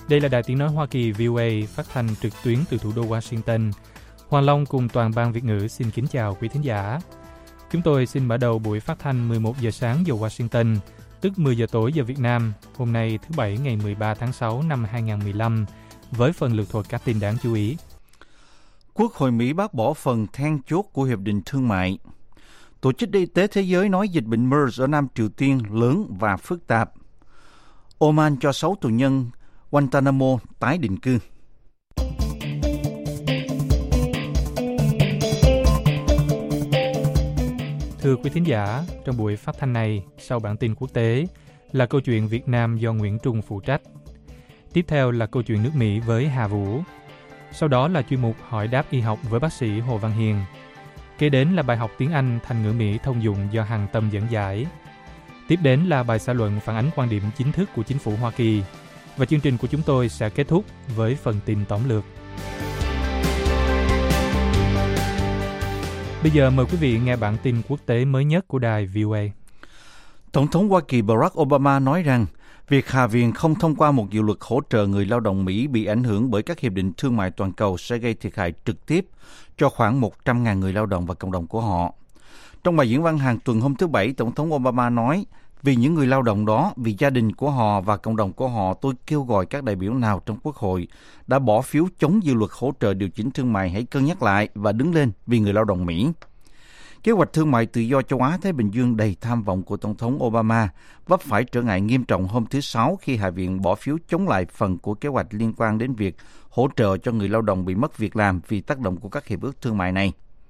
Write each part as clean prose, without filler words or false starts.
Đây là Đài Tiếng Nói Hoa Kỳ VOA phát thanh trực tuyến từ thủ đô Washington. Hoàng Long cùng toàn ban Việt ngữ xin kính chào quý thính giả. Chúng tôi xin mở đầu buổi phát thanh 11 giờ sáng giờ Washington, tức 10 giờ tối giờ Việt Nam, hôm nay thứ Bảy ngày 13 tháng 6 năm 2015, với phần lược thuật các tin đáng chú ý. Quốc hội Mỹ bác bỏ phần then chốt của Hiệp định Thương mại. Tổ chức Y tế Thế giới nói dịch bệnh MERS ở Nam Triều Tiên lớn và phức tạp. Oman cho 6 tù nhân Guantanamo tái định cư. Thưa quý thính giả, trong buổi phát thanh này, sau bản tin quốc tế, là câu chuyện Việt Nam do Nguyễn Trung phụ trách. Tiếp theo là câu chuyện nước Mỹ với Hà Vũ. Sau đó là chuyên mục Hỏi đáp y học với bác sĩ Hồ Văn Hiền. Kế đến là bài học tiếng Anh thành ngữ Mỹ thông dụng do Hằng Tâm dẫn giải. Tiếp đến là bài xã luận phản ánh quan điểm chính thức của chính phủ Hoa Kỳ. Và chương trình của chúng tôi sẽ kết thúc với phần tin tóm lược. Bây giờ mời quý vị nghe bản tin quốc tế mới nhất của đài VOA. Tổng thống Hoa Kỳ Barack Obama nói rằng việc Hạ viện không thông qua một dự luật hỗ trợ người lao động Mỹ bị ảnh hưởng bởi các hiệp định thương mại toàn cầu sẽ gây thiệt hại trực tiếp cho khoảng 100.000 người lao động và cộng đồng của họ. Trong bài diễn văn hàng tuần hôm thứ Bảy, Tổng thống Obama nói, vì những người lao động đó, vì gia đình của họ và cộng đồng của họ, tôi kêu gọi các đại biểu nào trong Quốc hội đã bỏ phiếu chống dự luật hỗ trợ điều chỉnh thương mại hãy cân nhắc lại và đứng lên vì người lao động Mỹ. Kế hoạch thương mại tự do châu Á-Thái Bình Dương đầy tham vọng của Tổng thống Obama vấp phải trở ngại nghiêm trọng hôm thứ Sáu khi Hạ viện bỏ phiếu chống lại phần của kế hoạch liên quan đến việc hỗ trợ cho người lao động bị mất việc làm vì tác động của các hiệp ước thương mại này.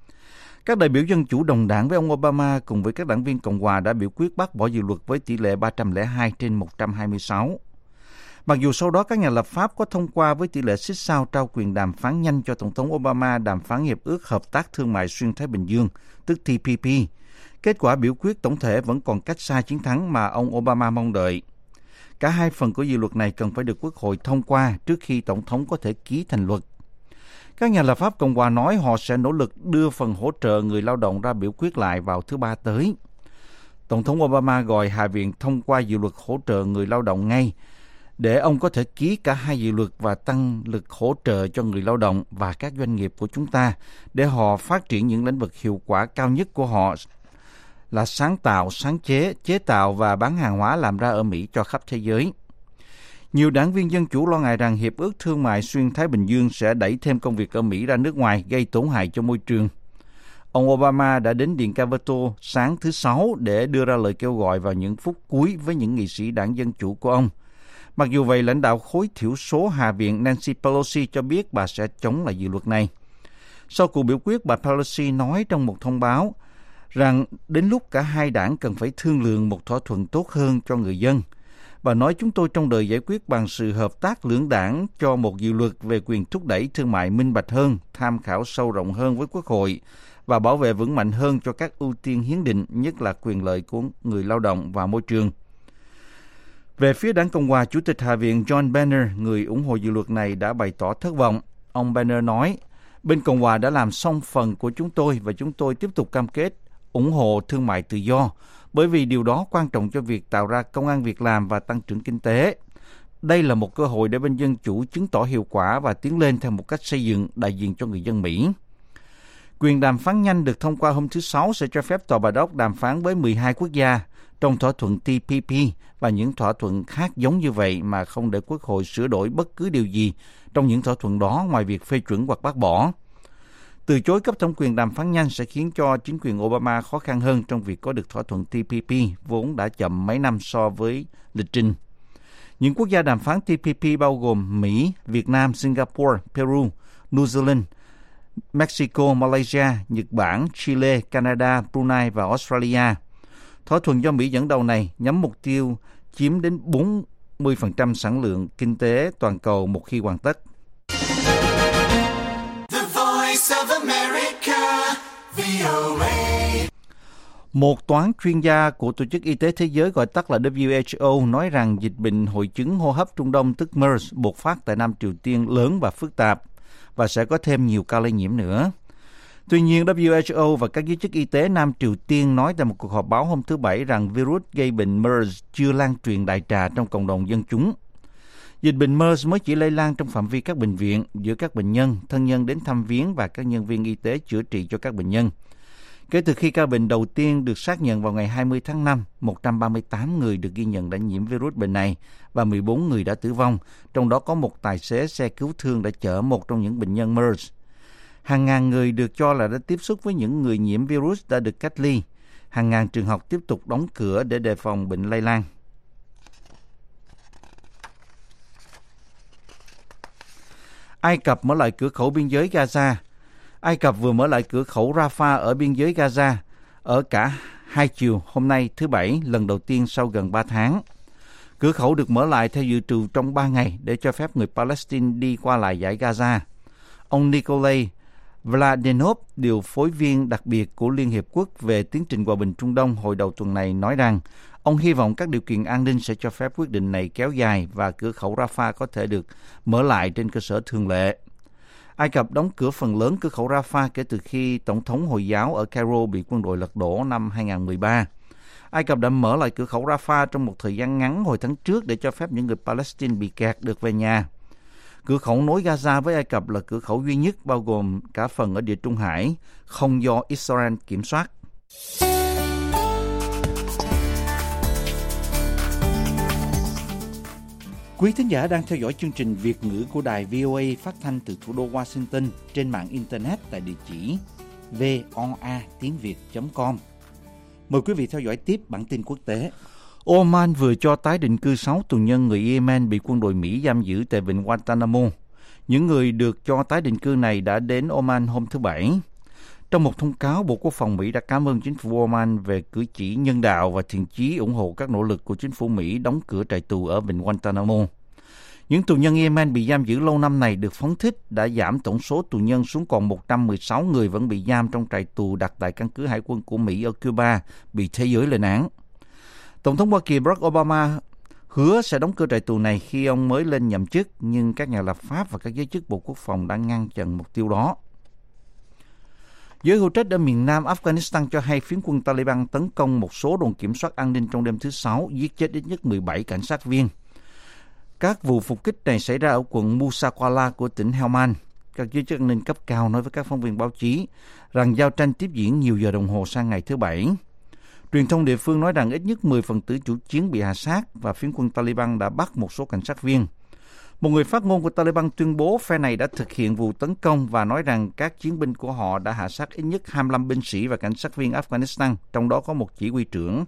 Các đại biểu Dân Chủ đồng đảng với ông Obama cùng với các đảng viên Cộng hòa đã biểu quyết bác bỏ dự luật với tỷ lệ 302 trên 126. Mặc dù sau đó các nhà lập pháp có thông qua với tỷ lệ xích sao trao quyền đàm phán nhanh cho Tổng thống Obama đàm phán hiệp ước hợp tác thương mại xuyên Thái Bình Dương, tức TPP, kết quả biểu quyết tổng thể vẫn còn cách xa chiến thắng mà ông Obama mong đợi. Cả hai phần của dự luật này cần phải được Quốc hội thông qua trước khi Tổng thống có thể ký thành luật. Các nhà lập pháp Cộng hòa nói họ sẽ nỗ lực đưa phần hỗ trợ người lao động ra biểu quyết lại vào thứ Ba tới. Tổng thống Obama gọi Hạ viện thông qua dự luật hỗ trợ người lao động ngay để ông có thể ký cả hai dự luật và tăng lực hỗ trợ cho người lao động và các doanh nghiệp của chúng ta để họ phát triển những lĩnh vực hiệu quả cao nhất của họ là sáng tạo, sáng chế, chế tạo và bán hàng hóa làm ra ở Mỹ cho khắp thế giới. Nhiều đảng viên Dân Chủ lo ngại rằng Hiệp ước Thương mại xuyên Thái Bình Dương sẽ đẩy thêm công việc ở Mỹ ra nước ngoài, gây tổn hại cho môi trường. Ông Obama đã đến Điện Capitol sáng thứ Sáu để đưa ra lời kêu gọi vào những phút cuối với những nghị sĩ đảng Dân Chủ của ông. Mặc dù vậy, lãnh đạo khối thiểu số Hạ viện Nancy Pelosi cho biết bà sẽ chống lại dự luật này. Sau cuộc biểu quyết, bà Pelosi nói trong một thông báo rằng đến lúc cả hai đảng cần phải thương lượng một thỏa thuận tốt hơn cho người dân. Bà nói chúng tôi trong đời giải quyết bằng sự hợp tác lưỡng đảng cho một dự luật về quyền thúc đẩy thương mại minh bạch hơn, tham khảo sâu rộng hơn với Quốc hội và bảo vệ vững mạnh hơn cho các ưu tiên hiến định, nhất là quyền lợi của người lao động và môi trường. Về phía đảng Cộng hòa, Chủ tịch Hạ viện John Boehner, người ủng hộ dự luật này, đã bày tỏ thất vọng. Ông Boehner nói, bên Cộng hòa đã làm xong phần của chúng tôi và chúng tôi tiếp tục cam kết ủng hộ thương mại tự do, bởi vì điều đó quan trọng cho việc tạo ra công ăn việc làm và tăng trưởng kinh tế. Đây là một cơ hội để bên Dân Chủ chứng tỏ hiệu quả và tiến lên theo một cách xây dựng đại diện cho người dân Mỹ. Quyền đàm phán nhanh được thông qua hôm thứ Sáu sẽ cho phép Tòa Bạch Ốc đàm phán với 12 quốc gia trong thỏa thuận TPP và những thỏa thuận khác giống như vậy mà không để Quốc hội sửa đổi bất cứ điều gì trong những thỏa thuận đó ngoài việc phê chuẩn hoặc bác bỏ. Từ chối cấp thẩm quyền đàm phán nhanh sẽ khiến cho chính quyền Obama khó khăn hơn trong việc có được thỏa thuận TPP, vốn đã chậm mấy năm so với lịch trình. Những quốc gia đàm phán TPP bao gồm Mỹ, Việt Nam, Singapore, Peru, New Zealand, Mexico, Malaysia, Nhật Bản, Chile, Canada, Brunei và Australia. Thỏa thuận do Mỹ dẫn đầu này nhắm mục tiêu chiếm đến 40% sản lượng kinh tế toàn cầu một khi hoàn tất. Một toán chuyên gia của Tổ chức Y tế Thế giới gọi tắt là WHO nói rằng dịch bệnh hội chứng hô hấp Trung Đông tức MERS bộc phát tại Nam Triều Tiên lớn và phức tạp và sẽ có thêm nhiều ca lây nhiễm nữa. Tuy nhiên, WHO và các giới chức y tế Nam Triều Tiên nói tại một cuộc họp báo hôm thứ Bảy rằng virus gây bệnh MERS chưa lan truyền đại trà trong cộng đồng dân chúng. Dịch bệnh MERS mới chỉ lây lan trong phạm vi các bệnh viện, giữa các bệnh nhân, thân nhân đến thăm viếng và các nhân viên y tế chữa trị cho các bệnh nhân. Kể từ khi ca bệnh đầu tiên được xác nhận vào ngày 20 tháng 5, 138 người được ghi nhận đã nhiễm virus bệnh này và 14 người đã tử vong, trong đó có một tài xế xe cứu thương đã chở một trong những bệnh nhân MERS. Hàng ngàn người được cho là đã tiếp xúc với những người nhiễm virus đã được cách ly. Hàng ngàn trường học tiếp tục đóng cửa để đề phòng bệnh lây lan. Ai Cập mở lại cửa khẩu biên giới Gaza. Ai Cập vừa mở lại cửa khẩu Rafah ở biên giới Gaza ở cả hai chiều hôm nay thứ Bảy, lần đầu tiên sau gần 3 tháng. Cửa khẩu được mở lại theo dự trù trong 3 ngày để cho phép người Palestine đi qua lại dải Gaza. Ông Nikolai Vladenov, điều phối viên đặc biệt của Liên Hiệp Quốc về tiến trình hòa bình Trung Đông hồi đầu tuần này nói rằng ông hy vọng các điều kiện an ninh sẽ cho phép quyết định này kéo dài và cửa khẩu Rafah có thể được mở lại trên cơ sở thường lệ. Ai Cập đóng cửa phần lớn cửa khẩu Rafah kể từ khi Tổng thống Hồi giáo ở Cairo bị quân đội lật đổ năm 2013. Ai Cập đã mở lại cửa khẩu Rafah trong một thời gian ngắn hồi tháng trước để cho phép những người Palestine bị kẹt được về nhà. Cửa khẩu nối Gaza với Ai Cập là cửa khẩu duy nhất bao gồm cả phần ở Địa Trung Hải, không do Israel kiểm soát. Quý thính giả đang theo dõi chương trình Việt ngữ của đài VOA phát thanh từ thủ đô Washington trên mạng Internet tại địa chỉ voa.tiếng.việt.com. Mời quý vị theo dõi tiếp bản tin quốc tế. Oman vừa cho tái định cư 6 tù nhân người Yemen bị quân đội Mỹ giam giữ tại vịnh Guantanamo. Những người được cho tái định cư này đã đến Oman hôm thứ Bảy. Trong một thông cáo, Bộ Quốc phòng Mỹ đã cảm ơn chính phủ Oman về cử chỉ nhân đạo và thiện chí ủng hộ các nỗ lực của chính phủ Mỹ đóng cửa trại tù ở vịnh Guantanamo. Những tù nhân Yemen bị giam giữ lâu năm này được phóng thích đã giảm tổng số tù nhân xuống còn 116 người vẫn bị giam trong trại tù đặt tại căn cứ hải quân của Mỹ ở Cuba bị thế giới lên án. Tổng thống Hoa Kỳ Barack Obama hứa sẽ đóng cửa trại tù này khi ông mới lên nhậm chức, nhưng các nhà lập pháp và các giới chức Bộ Quốc phòng đã ngăn chặn mục tiêu đó. Giới hữu trách ở miền nam Afghanistan cho hay phiến quân Taliban tấn công một số đồn kiểm soát an ninh trong đêm thứ Sáu, giết chết ít nhất 17 cảnh sát viên. Các vụ phục kích này xảy ra ở quận Musakwala của tỉnh Helmand. Các giới chức an ninh cấp cao nói với các phóng viên báo chí rằng giao tranh tiếp diễn nhiều giờ đồng hồ sang ngày thứ Bảy. Truyền thông địa phương nói rằng ít nhất 10 phần tử chủ chiến bị hạ sát và phiến quân Taliban đã bắt một số cảnh sát viên. Một người phát ngôn của Taliban tuyên bố phe này đã thực hiện vụ tấn công và nói rằng các chiến binh của họ đã hạ sát ít nhất 25 binh sĩ và cảnh sát viên Afghanistan, trong đó có một chỉ huy trưởng.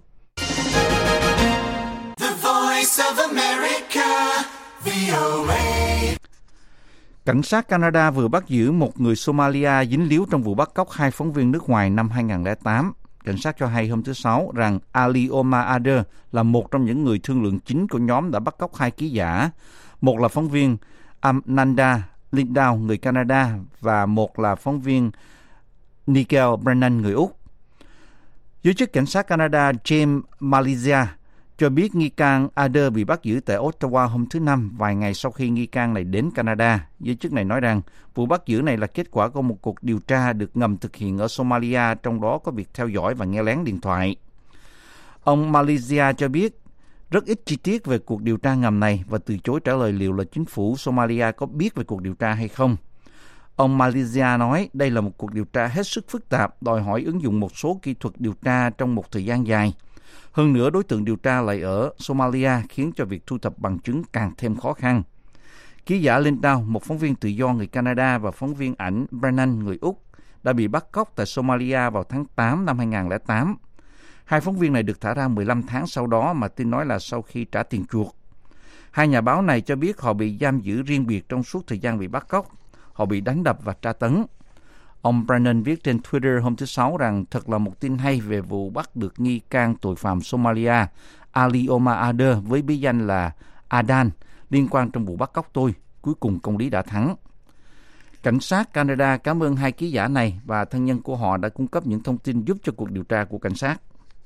The Voice of America, VOA. Cảnh sát Canada vừa bắt giữ một người Somalia dính líu trong vụ bắt cóc 2 phóng viên nước ngoài năm 2008. Cảnh sát cho hay hôm thứ Sáu rằng Ali Omar Ader là một trong những người thương lượng chính của nhóm đã bắt cóc 2 ký giả. Một là phóng viên Amanda Lindau, người Canada, và một là phóng viên Nigel Brennan, người Úc. Giới chức cảnh sát Canada James Malaysia cho biết nghi can Ader bị bắt giữ tại Ottawa hôm thứ Năm, vài ngày sau khi nghi can này đến Canada. Giới chức này nói rằng vụ bắt giữ này là kết quả của một cuộc điều tra được ngầm thực hiện ở Somalia, trong đó có việc theo dõi và nghe lén điện thoại. Ông Malaysia cho biết rất ít chi tiết về cuộc điều tra ngầm này và từ chối trả lời liệu là chính phủ Somalia có biết về cuộc điều tra hay không. Ông Malaysia nói đây là một cuộc điều tra hết sức phức tạp, đòi hỏi ứng dụng một số kỹ thuật điều tra trong một thời gian dài. Hơn nữa, đối tượng điều tra lại ở Somalia khiến cho việc thu thập bằng chứng càng thêm khó khăn. Ký giả Lindau, một phóng viên tự do người Canada, và phóng viên ảnh Brennan, người Úc, đã bị bắt cóc tại Somalia vào tháng 8 năm 2008. 2 phóng viên này được thả ra 15 tháng sau đó, mà tin nói là sau khi trả tiền chuộc. 2 nhà báo này cho biết họ bị giam giữ riêng biệt trong suốt thời gian bị bắt cóc. Họ bị đánh đập và tra tấn. Ông Brennan viết trên Twitter hôm thứ Sáu rằng thật là một tin hay về vụ bắt được nghi can tội phạm Somalia Ali Omar Ader với bí danh là Adan liên quan trong vụ bắt cóc tôi. Cuối cùng công lý đã thắng. Cảnh sát Canada cảm ơn 2 ký giả này và thân nhân của họ đã cung cấp những thông tin giúp cho cuộc điều tra của cảnh sát.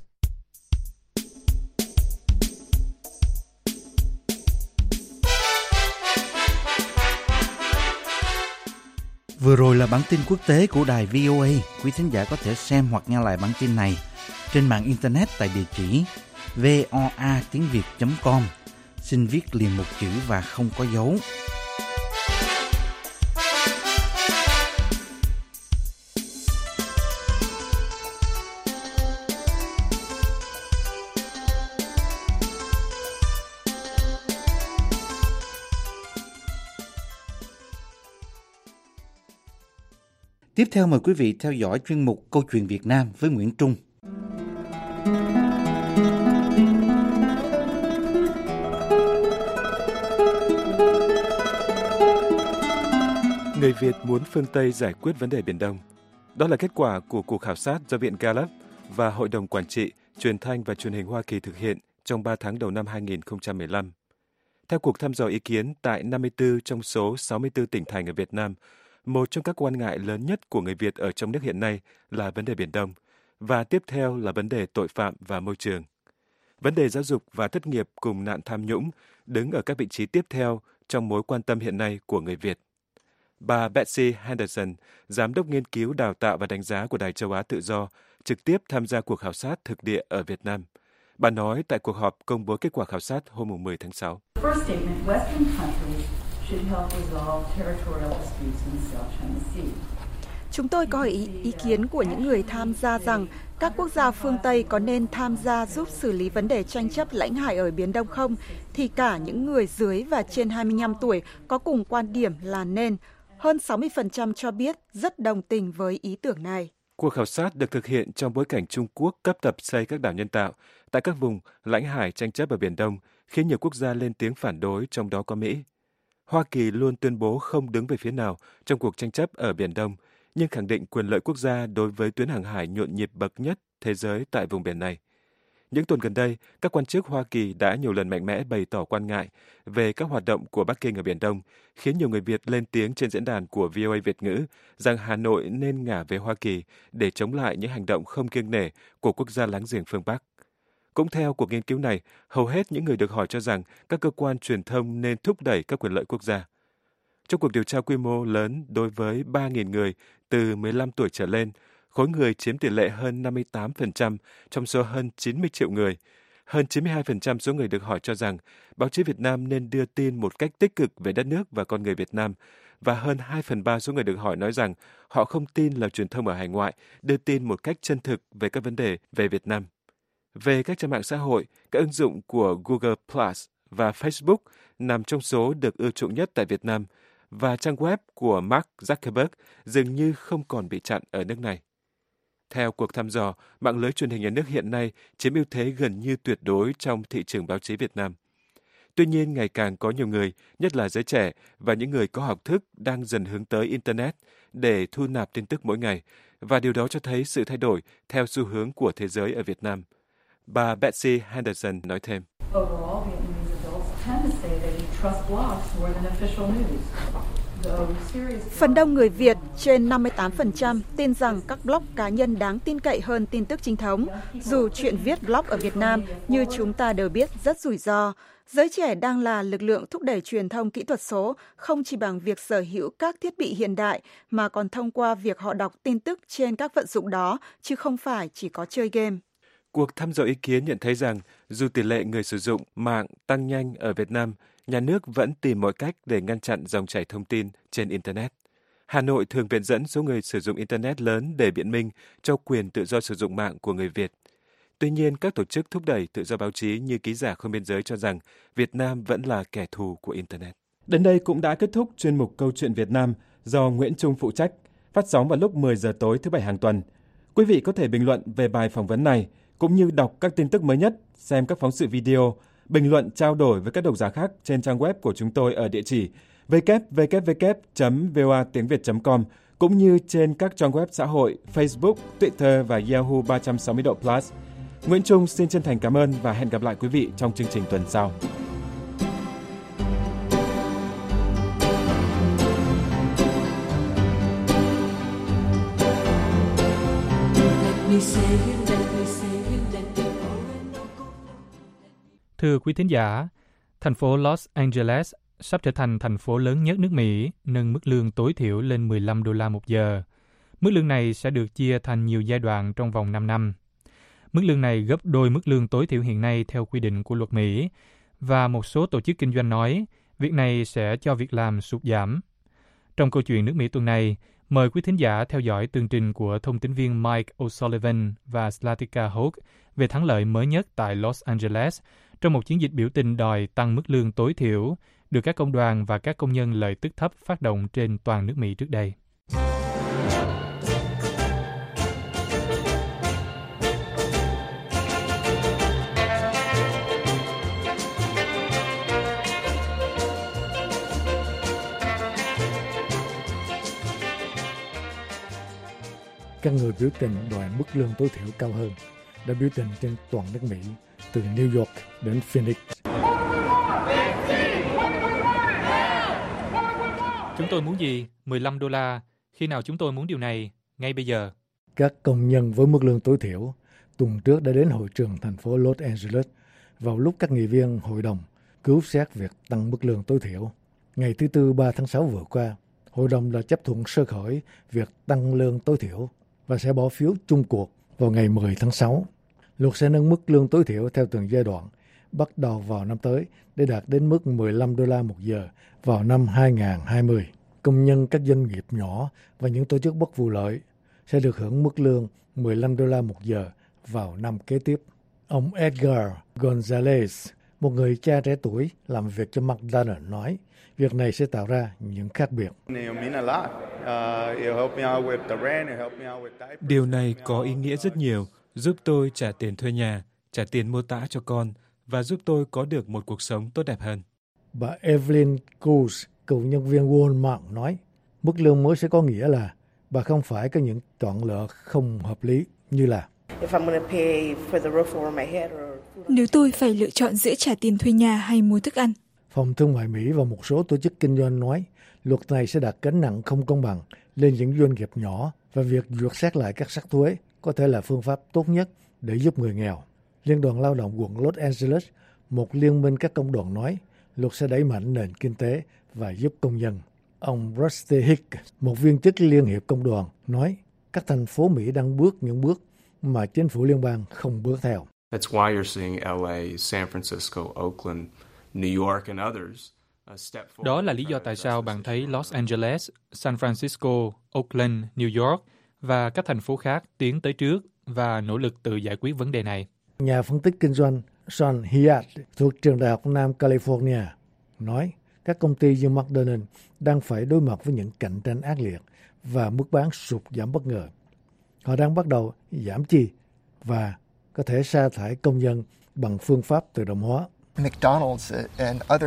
Vừa rồi là bản tin quốc tế của đài VOA. Quý thính giả có thể xem hoặc nghe lại bản tin này trên mạng Internet tại địa chỉ voa.tiếng.việt.com. xin viết liền một chữ và không có dấu. Tiếp theo mời quý vị theo dõi chuyên mục Câu chuyện Việt Nam với Nguyễn Trung. Người Việt muốn phương Tây giải quyết vấn đề Biển Đông. Đó là kết quả của cuộc khảo sát do Viện Gallup và Hội đồng Quản trị, Truyền thanh và Truyền hình Hoa Kỳ thực hiện trong 3 tháng đầu năm 2015. Theo cuộc thăm dò ý kiến tại 54 trong số 64 tỉnh thành ở Việt Nam, một trong các quan ngại lớn nhất của người Việt ở trong nước hiện nay là vấn đề Biển Đông, và tiếp theo là vấn đề tội phạm và môi trường. Vấn đề giáo dục và thất nghiệp cùng nạn tham nhũng đứng ở các vị trí tiếp theo trong mối quan tâm hiện nay của người Việt. Bà Betsy Henderson, Giám đốc nghiên cứu đào tạo và đánh giá của Đài Châu Á Tự Do, trực tiếp tham gia cuộc khảo sát thực địa ở Việt Nam. Bà nói tại cuộc họp công bố kết quả khảo sát hôm 10 tháng 6. Chúng tôi có ý kiến của những người tham gia rằng các quốc gia phương Tây có nên tham gia giúp xử lý vấn đề tranh chấp lãnh hải ở Biển Đông không, thì cả những người dưới và trên 25 tuổi có cùng quan điểm là nên. Hơn 60% cho biết rất đồng tình với ý tưởng này. Cuộc khảo sát được thực hiện trong bối cảnh Trung Quốc cấp tập xây các đảo nhân tạo tại các vùng lãnh hải tranh chấp ở Biển Đông, khiến nhiều quốc gia lên tiếng phản đối, trong đó có Mỹ. Hoa Kỳ luôn tuyên bố không đứng về phía nào trong cuộc tranh chấp ở Biển Đông, nhưng khẳng định quyền lợi quốc gia đối với tuyến hàng hải nhộn nhịp bậc nhất thế giới tại vùng biển này. Những tuần gần đây, các quan chức Hoa Kỳ đã nhiều lần mạnh mẽ bày tỏ quan ngại về các hoạt động của Bắc Kinh ở Biển Đông, khiến nhiều người Việt lên tiếng trên diễn đàn của VOA Việt ngữ rằng Hà Nội nên ngả về Hoa Kỳ để chống lại những hành động không kiêng nể của quốc gia láng giềng phương Bắc. Cũng theo cuộc nghiên cứu này, hầu hết những người được hỏi cho rằng các cơ quan truyền thông nên thúc đẩy các quyền lợi quốc gia. Trong cuộc điều tra quy mô lớn đối với 3.000 người từ 15 tuổi trở lên, khối người chiếm tỷ lệ hơn 58% trong số hơn 90 triệu người. Hơn 92% số người được hỏi cho rằng báo chí Việt Nam nên đưa tin một cách tích cực về đất nước và con người Việt Nam, và hơn 2/3 số người được hỏi nói rằng họ không tin là truyền thông ở hải ngoại đưa tin một cách chân thực về các vấn đề về Việt Nam. Về các trang mạng xã hội, các ứng dụng của Google Plus và Facebook nằm trong số được ưa chuộng nhất tại Việt Nam, và trang web của Mark Zuckerberg dường như không còn bị chặn ở nước này. Theo cuộc thăm dò, mạng lưới truyền hình nhà nước hiện nay chiếm ưu thế gần như tuyệt đối trong thị trường báo chí Việt Nam. Tuy nhiên, ngày càng có nhiều người, nhất là giới trẻ và những người có học thức, đang dần hướng tới Internet để thu nạp tin tức mỗi ngày, và điều đó cho thấy sự thay đổi theo xu hướng của thế giới ở Việt Nam. Bà Betsy Henderson nói thêm. Phần đông người Việt, trên 58%, tin rằng các blog cá nhân đáng tin cậy hơn tin tức chính thống, dù chuyện viết blog ở Việt Nam, như chúng ta đều biết, rất rủi ro. Giới trẻ đang là lực lượng thúc đẩy truyền thông kỹ thuật số, không chỉ bằng việc sở hữu các thiết bị hiện đại, mà còn thông qua việc họ đọc tin tức trên các vận dụng đó, chứ không phải chỉ có chơi game. Cuộc thăm dò ý kiến nhận thấy rằng dù tỷ lệ người sử dụng mạng tăng nhanh ở Việt Nam, nhà nước vẫn tìm mọi cách để ngăn chặn dòng chảy thông tin trên Internet. Hà Nội thường viện dẫn số người sử dụng Internet lớn để biện minh cho quyền tự do sử dụng mạng của người Việt. Tuy nhiên, các tổ chức thúc đẩy tự do báo chí như Ký giả Không biên giới cho rằng Việt Nam vẫn là kẻ thù của Internet. Đến đây cũng đã kết thúc chuyên mục Câu chuyện Việt Nam do Nguyễn Trung phụ trách, phát sóng vào lúc 10 giờ tối thứ Bảy hàng tuần. Quý vị có thể bình luận về bài phỏng vấn này, cũng như đọc các tin tức mới nhất, xem các phóng sự video, bình luận trao đổi với các độc giả khác trên trang web của chúng tôi ở địa chỉ www.voatiengviet.com, cũng như trên các trang web xã hội Facebook, Twitter và Yahoo 360 độ Plus. Nguyễn Trung xin chân thành cảm ơn và hẹn gặp lại quý vị trong chương trình tuần sau. Thưa quý thính giả, thành phố Los Angeles sắp trở thành thành phố lớn nhất nước Mỹ, nâng mức lương tối thiểu lên $15 một giờ. Mức lương này sẽ được chia thành nhiều giai đoạn trong vòng 5 năm. Mức lương này gấp đôi mức lương tối thiểu hiện nay theo quy định của luật Mỹ, và một số tổ chức kinh doanh nói việc này sẽ cho việc làm sụt giảm. Trong câu chuyện nước Mỹ tuần này, mời quý thính giả theo dõi tường trình của thông tín viên Mike O'Sullivan và Slatika Hoke về thắng lợi mới nhất tại Los Angeles trong một chiến dịch biểu tình đòi tăng mức lương tối thiểu, được các công đoàn và các công nhân lợi tức thấp phát động trên toàn nước Mỹ trước đây. Các người biểu tình đòi mức lương tối thiểu cao hơn đã biểu tình trên toàn nước Mỹ, từ New York đến Phoenix. Chúng tôi muốn gì? $15. Khi nào chúng tôi muốn điều này? Ngay bây giờ. Các công nhân với mức lương tối thiểu tuần trước đã đến hội trường thành phố Los Angeles vào lúc các nghị viên hội đồng cứu xét việc tăng mức lương tối thiểu. Ngày thứ Tư 3 tháng 6 vừa qua, hội đồng đã chấp thuận sơ khởi việc tăng lương tối thiểu và sẽ bỏ phiếu chung cuộc vào ngày 10 tháng 6. Luật sẽ nâng mức lương tối thiểu theo từng giai đoạn, bắt đầu vào năm tới để đạt đến mức $15 một giờ vào năm 2020. Công nhân các doanh nghiệp nhỏ và những tổ chức bất vụ lợi sẽ được hưởng mức lương $15 một giờ vào năm kế tiếp. Ông Edgar Gonzalez, một người cha trẻ tuổi làm việc cho McDonald's, nói việc này sẽ tạo ra những khác biệt. Điều này có ý nghĩa rất nhiều, giúp tôi trả tiền thuê nhà, trả tiền mua tã cho con và giúp tôi có được một cuộc sống tốt đẹp hơn. Bà Evelyn Cruz, cựu nhân viên Walmart, nói mức lương mới sẽ có nghĩa là bà không phải có những chọn lựa không hợp lý như là nếu tôi phải lựa chọn giữa trả tiền thuê nhà hay mua thức ăn. Phòng Thương mại Mỹ và một số tổ chức kinh doanh nói luật này sẽ đặt gánh nặng không công bằng lên những doanh nghiệp nhỏ và việc duyệt xét lại các sắc thuế có thể là phương pháp tốt nhất để giúp người nghèo. Liên đoàn Lao động quận Los Angeles, một liên minh các công đoàn, nói luật sẽ đẩy mạnh nền kinh tế và giúp công nhân. Ông Rusty Hick, một viên chức Liên hiệp Công đoàn, nói các thành phố Mỹ đang bước những bước mà chính phủ liên bang không bước theo. That's why you're seeing LA, San Francisco, Oakland, New York and others step forward. Đó là lý do tại sao bạn thấy Los Angeles, San Francisco, Oakland, New York và các thành phố khác tiến tới trước và nỗ lực tự giải quyết vấn đề này. Nhà phân tích kinh doanh Sean Hyatt thuộc trường Đại học Nam California nói các công ty như McDonald's đang phải đối mặt với những cạnh tranh ác liệt và mức bán sụt giảm bất ngờ. Họ đang bắt đầu giảm chi và có thể sa thải công nhân bằng phương pháp tự động hóa. McDonald's and other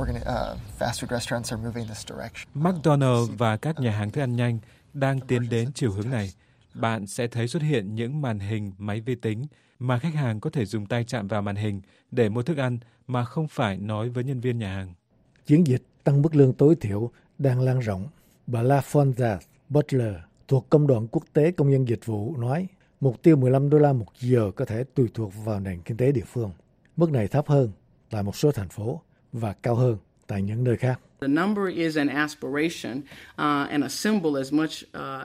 fast food restaurants are moving this direction. McDonald's và các nhà hàng thức ăn nhanh đang tiến đến chiều hướng này. Bạn sẽ thấy xuất hiện những màn hình máy vi tính mà khách hàng có thể dùng tay chạm vào màn hình để mua thức ăn mà không phải nói với nhân viên nhà hàng. Chiến dịch tăng mức lương tối thiểu đang lan rộng. Bà LaFonda Butler thuộc Công đoàn Quốc tế Công nhân Dịch vụ nói mục tiêu $15 một giờ có thể tùy thuộc vào nền kinh tế địa phương. Mức này thấp hơn tại một số thành phố và cao hơn tại những nơi khác. The number is an aspiration and a symbol as much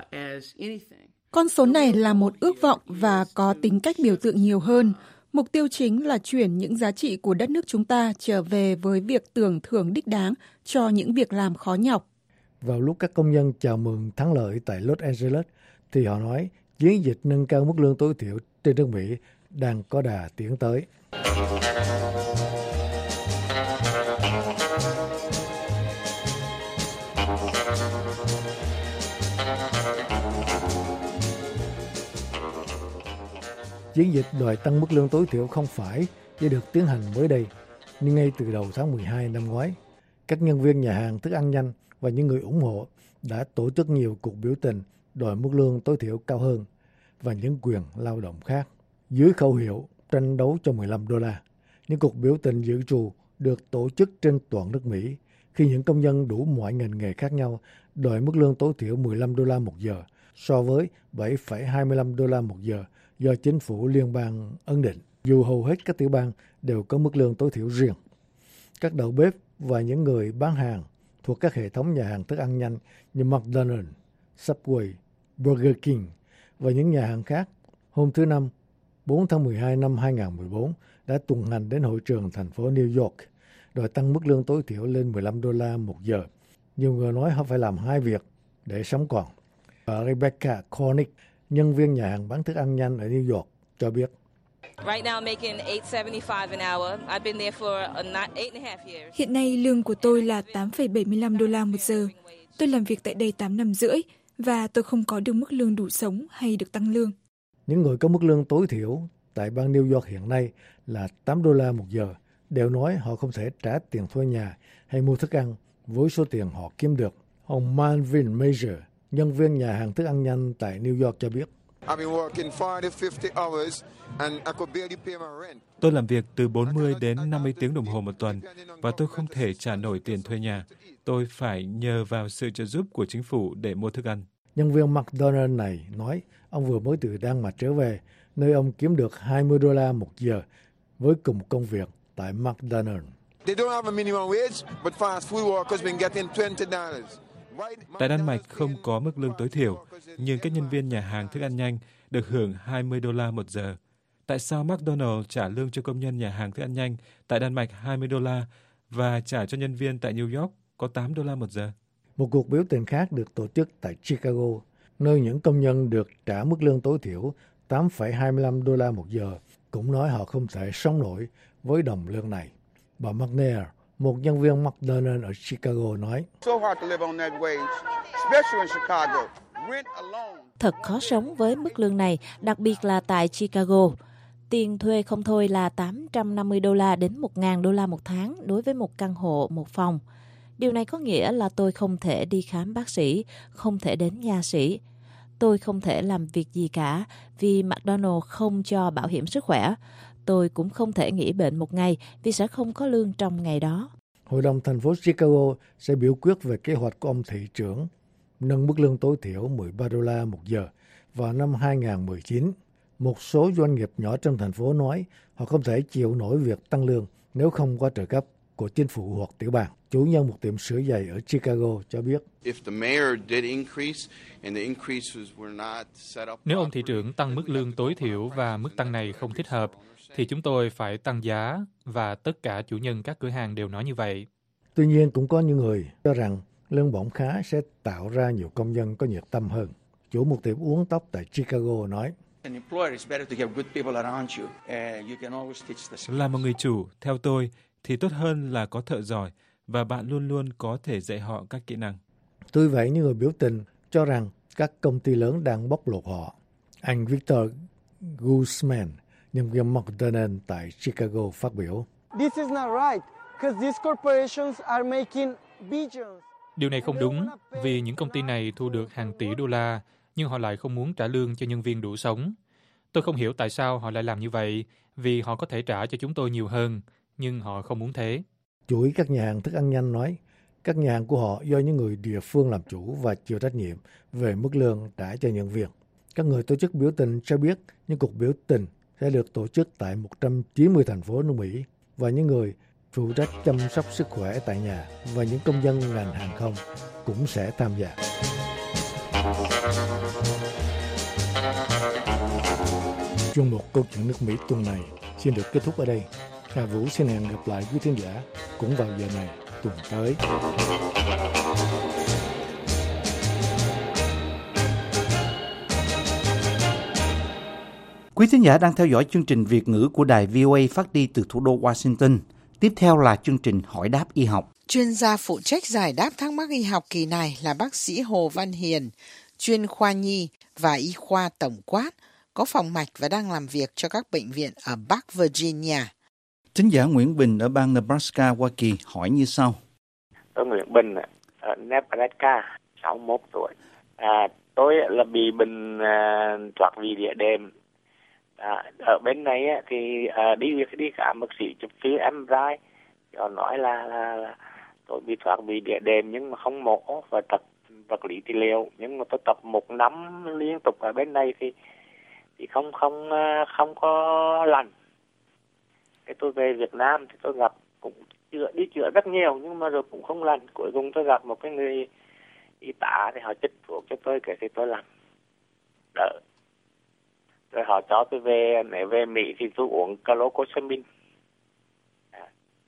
as anything. Con số này là một ước vọng và có tính cách biểu tượng nhiều hơn. Mục tiêu chính là chuyển những giá trị của đất nước chúng ta trở về với việc tưởng thưởng đích đáng cho những việc làm khó nhọc. Vào lúc các công nhân chào mừng thắng lợi tại Los Angeles, thì họ nói chiến dịch nâng cao mức lương tối thiểu trên nước Mỹ đang có đà tiến tới. Chiến dịch đòi tăng mức lương tối thiểu không phải chỉ được tiến hành mới đây, nhưng ngay từ đầu tháng 12 năm ngoái, các nhân viên nhà hàng thức ăn nhanh và những người ủng hộ đã tổ chức nhiều cuộc biểu tình đòi mức lương tối thiểu cao hơn và những quyền lao động khác. Dưới khẩu hiệu tranh đấu cho $15, những cuộc biểu tình dự trù được tổ chức trên toàn nước Mỹ khi những công nhân đủ mọi ngành nghề khác nhau đòi mức lương tối thiểu $15 một giờ so với $7,25 một giờ do chính phủ liên bang ấn định, dù hầu hết các tiểu bang đều có mức lương tối thiểu riêng. Các đầu bếp và những người bán hàng thuộc các hệ thống nhà hàng thức ăn nhanh như McDonald's, Subway, Burger King và những nhà hàng khác hôm thứ Năm, 4 tháng 12 năm 2014 đã tuần hành đến hội trường thành phố New York đòi tăng mức lương tối thiểu lên 15 đô la một giờ. Nhiều người nói họ phải làm hai việc để sống còn. Và Rebecca Cornick, nhân viên nhà hàng bán thức ăn nhanh ở New York, cho biết. Hiện nay lương của tôi là 8,75 đô la một giờ. Tôi làm việc tại đây 8 năm rưỡi và tôi không có được mức lương đủ sống hay được tăng lương. Những người có mức lương tối thiểu tại bang New York hiện nay là 8 đô la một giờ đều nói họ không thể trả tiền thuê nhà hay mua thức ăn với số tiền họ kiếm được. Ông Marvin Major, nhân viên nhà hàng thức ăn nhanh tại New York cho biết. Tôi làm việc từ 40 đến 50 tiếng đồng hồ một tuần và tôi không thể trả nổi tiền thuê nhà. Tôi phải nhờ vào sự trợ giúp của chính phủ để mua thức ăn. Nhân viên McDonald's này nói ông vừa mới từ Đan Mạch trở về, nơi ông kiếm được 20 đô la một giờ với cùng một công việc tại McDonald's. Tại Đan Mạch không có mức lương tối thiểu, nhưng các nhân viên nhà hàng thức ăn nhanh được hưởng 20 đô la một giờ. Tại sao McDonald's trả lương cho công nhân nhà hàng thức ăn nhanh tại Đan Mạch 20 đô la và trả cho nhân viên tại New York có 8 đô la một giờ? Một cuộc biểu tình khác được tổ chức tại Chicago, nơi những công nhân được trả mức lương tối thiểu 8,25 đô la một giờ, cũng nói họ không thể sống nổi với đồng lương này. Bà McNair, một nhân viên McDonald's ở Chicago nói, thật khó sống với mức lương này, đặc biệt là tại Chicago. Tiền thuê không thôi là 850 đô la đến 1.000 đô la một tháng đối với một căn hộ, một phòng. Điều này có nghĩa là tôi không thể đi khám bác sĩ, không thể đến nha sĩ. Tôi không thể làm việc gì cả vì McDonald's không cho bảo hiểm sức khỏe. Tôi cũng không thể nghỉ bệnh một ngày vì sẽ không có lương trong ngày đó. Hội đồng thành phố Chicago sẽ biểu quyết về kế hoạch của ông thị trưởng nâng mức lương tối thiểu 13 đô la một giờ vào năm 2019. Một số doanh nghiệp nhỏ trong thành phố nói họ không thể chịu nổi việc tăng lương nếu không có trợ cấp của chính phủ hoặc tiểu bang. Chủ nhân một tiệm sửa giày ở Chicago cho biết. Nếu ông thị trưởng tăng mức lương tối thiểu và mức tăng này không thích hợp, thì chúng tôi phải tăng giá và tất cả chủ nhân các cửa hàng đều nói như vậy. Tuy nhiên cũng có những người cho rằng lương bổng khá sẽ tạo ra nhiều công nhân có nhiệt tâm hơn. Chủ một tiệm uống tóc tại Chicago nói. Là một người chủ, theo tôi, thì tốt hơn là có thợ giỏi và bạn luôn luôn có thể dạy họ các kỹ năng. Tuy vậy, những người biểu tình cho rằng các công ty lớn đang bóc lột họ. Anh Victor Guzman, nhân viên McDonald's tại Chicago phát biểu. Điều này không đúng vì những công ty này thu được hàng tỷ đô la, nhưng họ lại không muốn trả lương cho nhân viên đủ sống. Tôi không hiểu tại sao họ lại làm như vậy, vì họ có thể trả cho chúng tôi nhiều hơn, nhưng họ không muốn thế. Chuỗi các nhà hàng thức ăn nhanh nói, các nhà hàng của họ do những người địa phương làm chủ và chịu trách nhiệm về mức lương trả cho nhân viên. Các người tổ chức biểu tình cho biết những cuộc biểu tình sẽ được tổ chức tại 190 thành phố nước Mỹ và những người phụ trách chăm sóc sức khỏe tại nhà và những công dân ngành hàng không cũng sẽ tham gia. Chuyên mục Câu chuyện nước Mỹ tuần này xin được kết thúc ở đây. Hà Vũ xin hẹn gặp lại quý thính giả cũng vào giờ này tuần tới. Quý thính giả đang theo dõi chương trình Việt ngữ của đài VOA phát đi từ thủ đô Washington. Tiếp theo là chương trình Hỏi đáp y học. Chuyên gia phụ trách giải đáp thắc mắc y học kỳ này là bác sĩ Hồ Văn Hiền, chuyên khoa nhi và y khoa tổng quát, có phòng mạch và đang làm việc cho các bệnh viện ở Bắc Virginia. Thính giả Nguyễn Bình ở bang Nebraska, Hoa Kỳ hỏi như sau. Tôi Nguyễn Bình ở Nebraska, 61 tuổi. Tôi là bị bệnh thoát vị đĩa đệm. Ở bên này thì đi khám bác sĩ chụp phim MRI, họ nói là tôi bị thoát vị đĩa đệm nhưng mà không mổ và tập vật lý trị liệu, nhưng mà tôi tập 1 năm liên tục ở bên này thì không có lành. Cái tôi về Việt Nam thì tôi gặp cũng đi chữa rất nhiều nhưng mà rồi cũng không lành. Cuối cùng tôi gặp một cái người y tá thì họ chích thuốc cho tôi, kể thì tôi làm đỡ. Rồi họ cho tôi về, nếu về Mỹ thì tôi uống Calocosamine, thuốc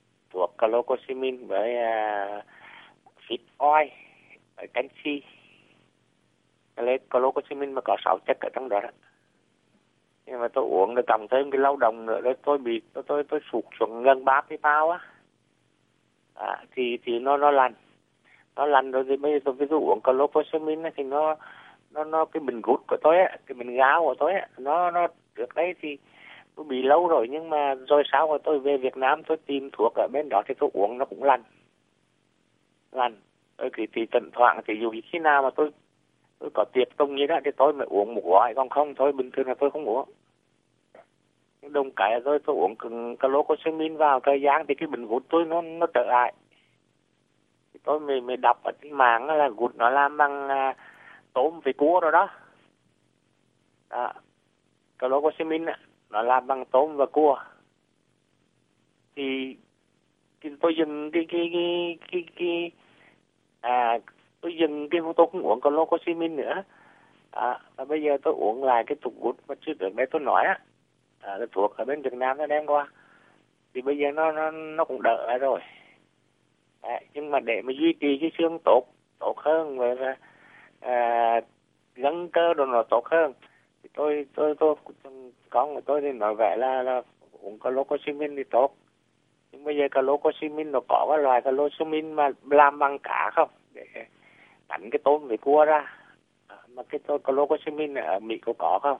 thuốc chlorcoxamine với fish oil với canxi. Lấy chlorcoxamine mà có 6 chất ở trong đó. Nhưng mà tôi uống được cộng thêm cái lao động nữa, tôi bị tôi sụt xuống gần 30 pound á. Thì nó lành rồi. Thì bây giờ tôi uống chlorcoxamine thì nó cái bình gút của tôi á, cái bình gáo của tôi á, nó trước đây thì tôi bị lâu rồi, nhưng mà rồi sau rồi tôi về Việt Nam tôi tìm thuốc ở bên đó thì tôi uống nó cũng lành. Thì thỉnh thoảng thì dù khi nào mà tôi có tiệc tùng như đó thì tôi mới uống một gói, còn không thôi bình thường là tôi không uống. Đồng cái rồi tôi uống chlorcoxamine vào thời gian thì cái bình gút tôi nó trở lại. Thì tôi mới đọc ở trên mạng là gút nó làm bằng tôm với cua rồi đó. Chlorcoxamine nó làm bằng tôm và cua. Thì tôi dừng tôi không uống chlorcoxamine nữa. Và bây giờ tôi uống lại cái thuốc gút mà trước đây tôi nói á, cái thuốc ở bên Việt Nam nó đem qua. Thì bây giờ nó cũng đỡ lại rồi. Nhưng mà để mà duy trì cái xương tốt hơn và gân cơ đồ nó tốt hơn thì tôi con của tôi thì nói vậy là uống chlorcoxamine thì tốt. Nhưng bây giờ chlorcoxamine nó có cái loại chlorcoxamine mà làm bằng cá không, để đánh cái tôm với cua ra. Mà cái chlorcoxamine ở Mỹ có không?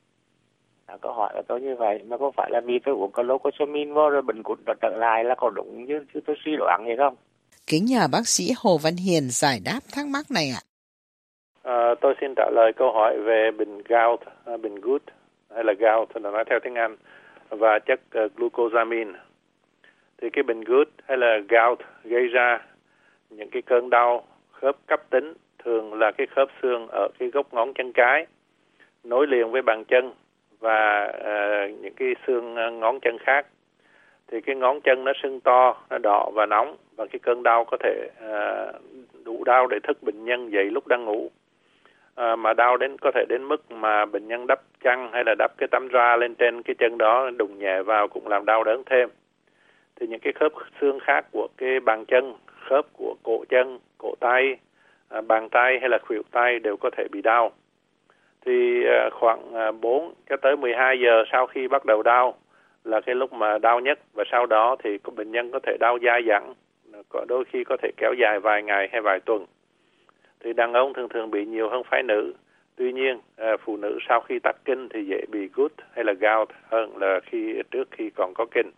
Câu hỏi của tôi như vậy. Mà có phải là vì tôi uống chlorcoxamine vô rồi bệnh gút nó trở lại là có đúng chứ tôi suy đoán vậy không? Kính nhờ bác sĩ Hồ Văn Hiền giải đáp thắc mắc này ạ. Tôi xin trả lời câu hỏi về bình gout, bình gút hay là gout, nó nói theo tiếng Anh, và chất glucosamine. Thì cái bình gút hay là gout gây ra những cái cơn đau khớp cấp tính, thường là cái khớp xương ở cái gốc ngón chân cái nối liền với bàn chân và những cái xương ngón chân khác. Thì cái ngón chân nó sưng to, nó đỏ và nóng, và cái cơn đau có thể đủ đau để thức bệnh nhân dậy lúc đang ngủ. Mà đau có thể đến mức mà bệnh nhân đắp chăn hay là đắp cái tấm da lên trên cái chân đó, đụng nhẹ vào cũng làm đau đớn thêm. Thì những cái khớp xương khác của cái bàn chân, khớp của cổ chân, cổ tay, bàn tay hay là khuỷu tay đều có thể bị đau. Thì khoảng 4 cho tới 12 giờ sau khi bắt đầu đau là cái lúc mà đau nhất, và sau đó thì bệnh nhân có thể đau dai dẳng, đôi khi có thể kéo dài vài ngày hay vài tuần. Thì đàn ông thường bị nhiều hơn phái nữ. Tuy nhiên, phụ nữ sau khi tắc kinh thì dễ bị gút hay là gout hơn là trước khi còn có kinh.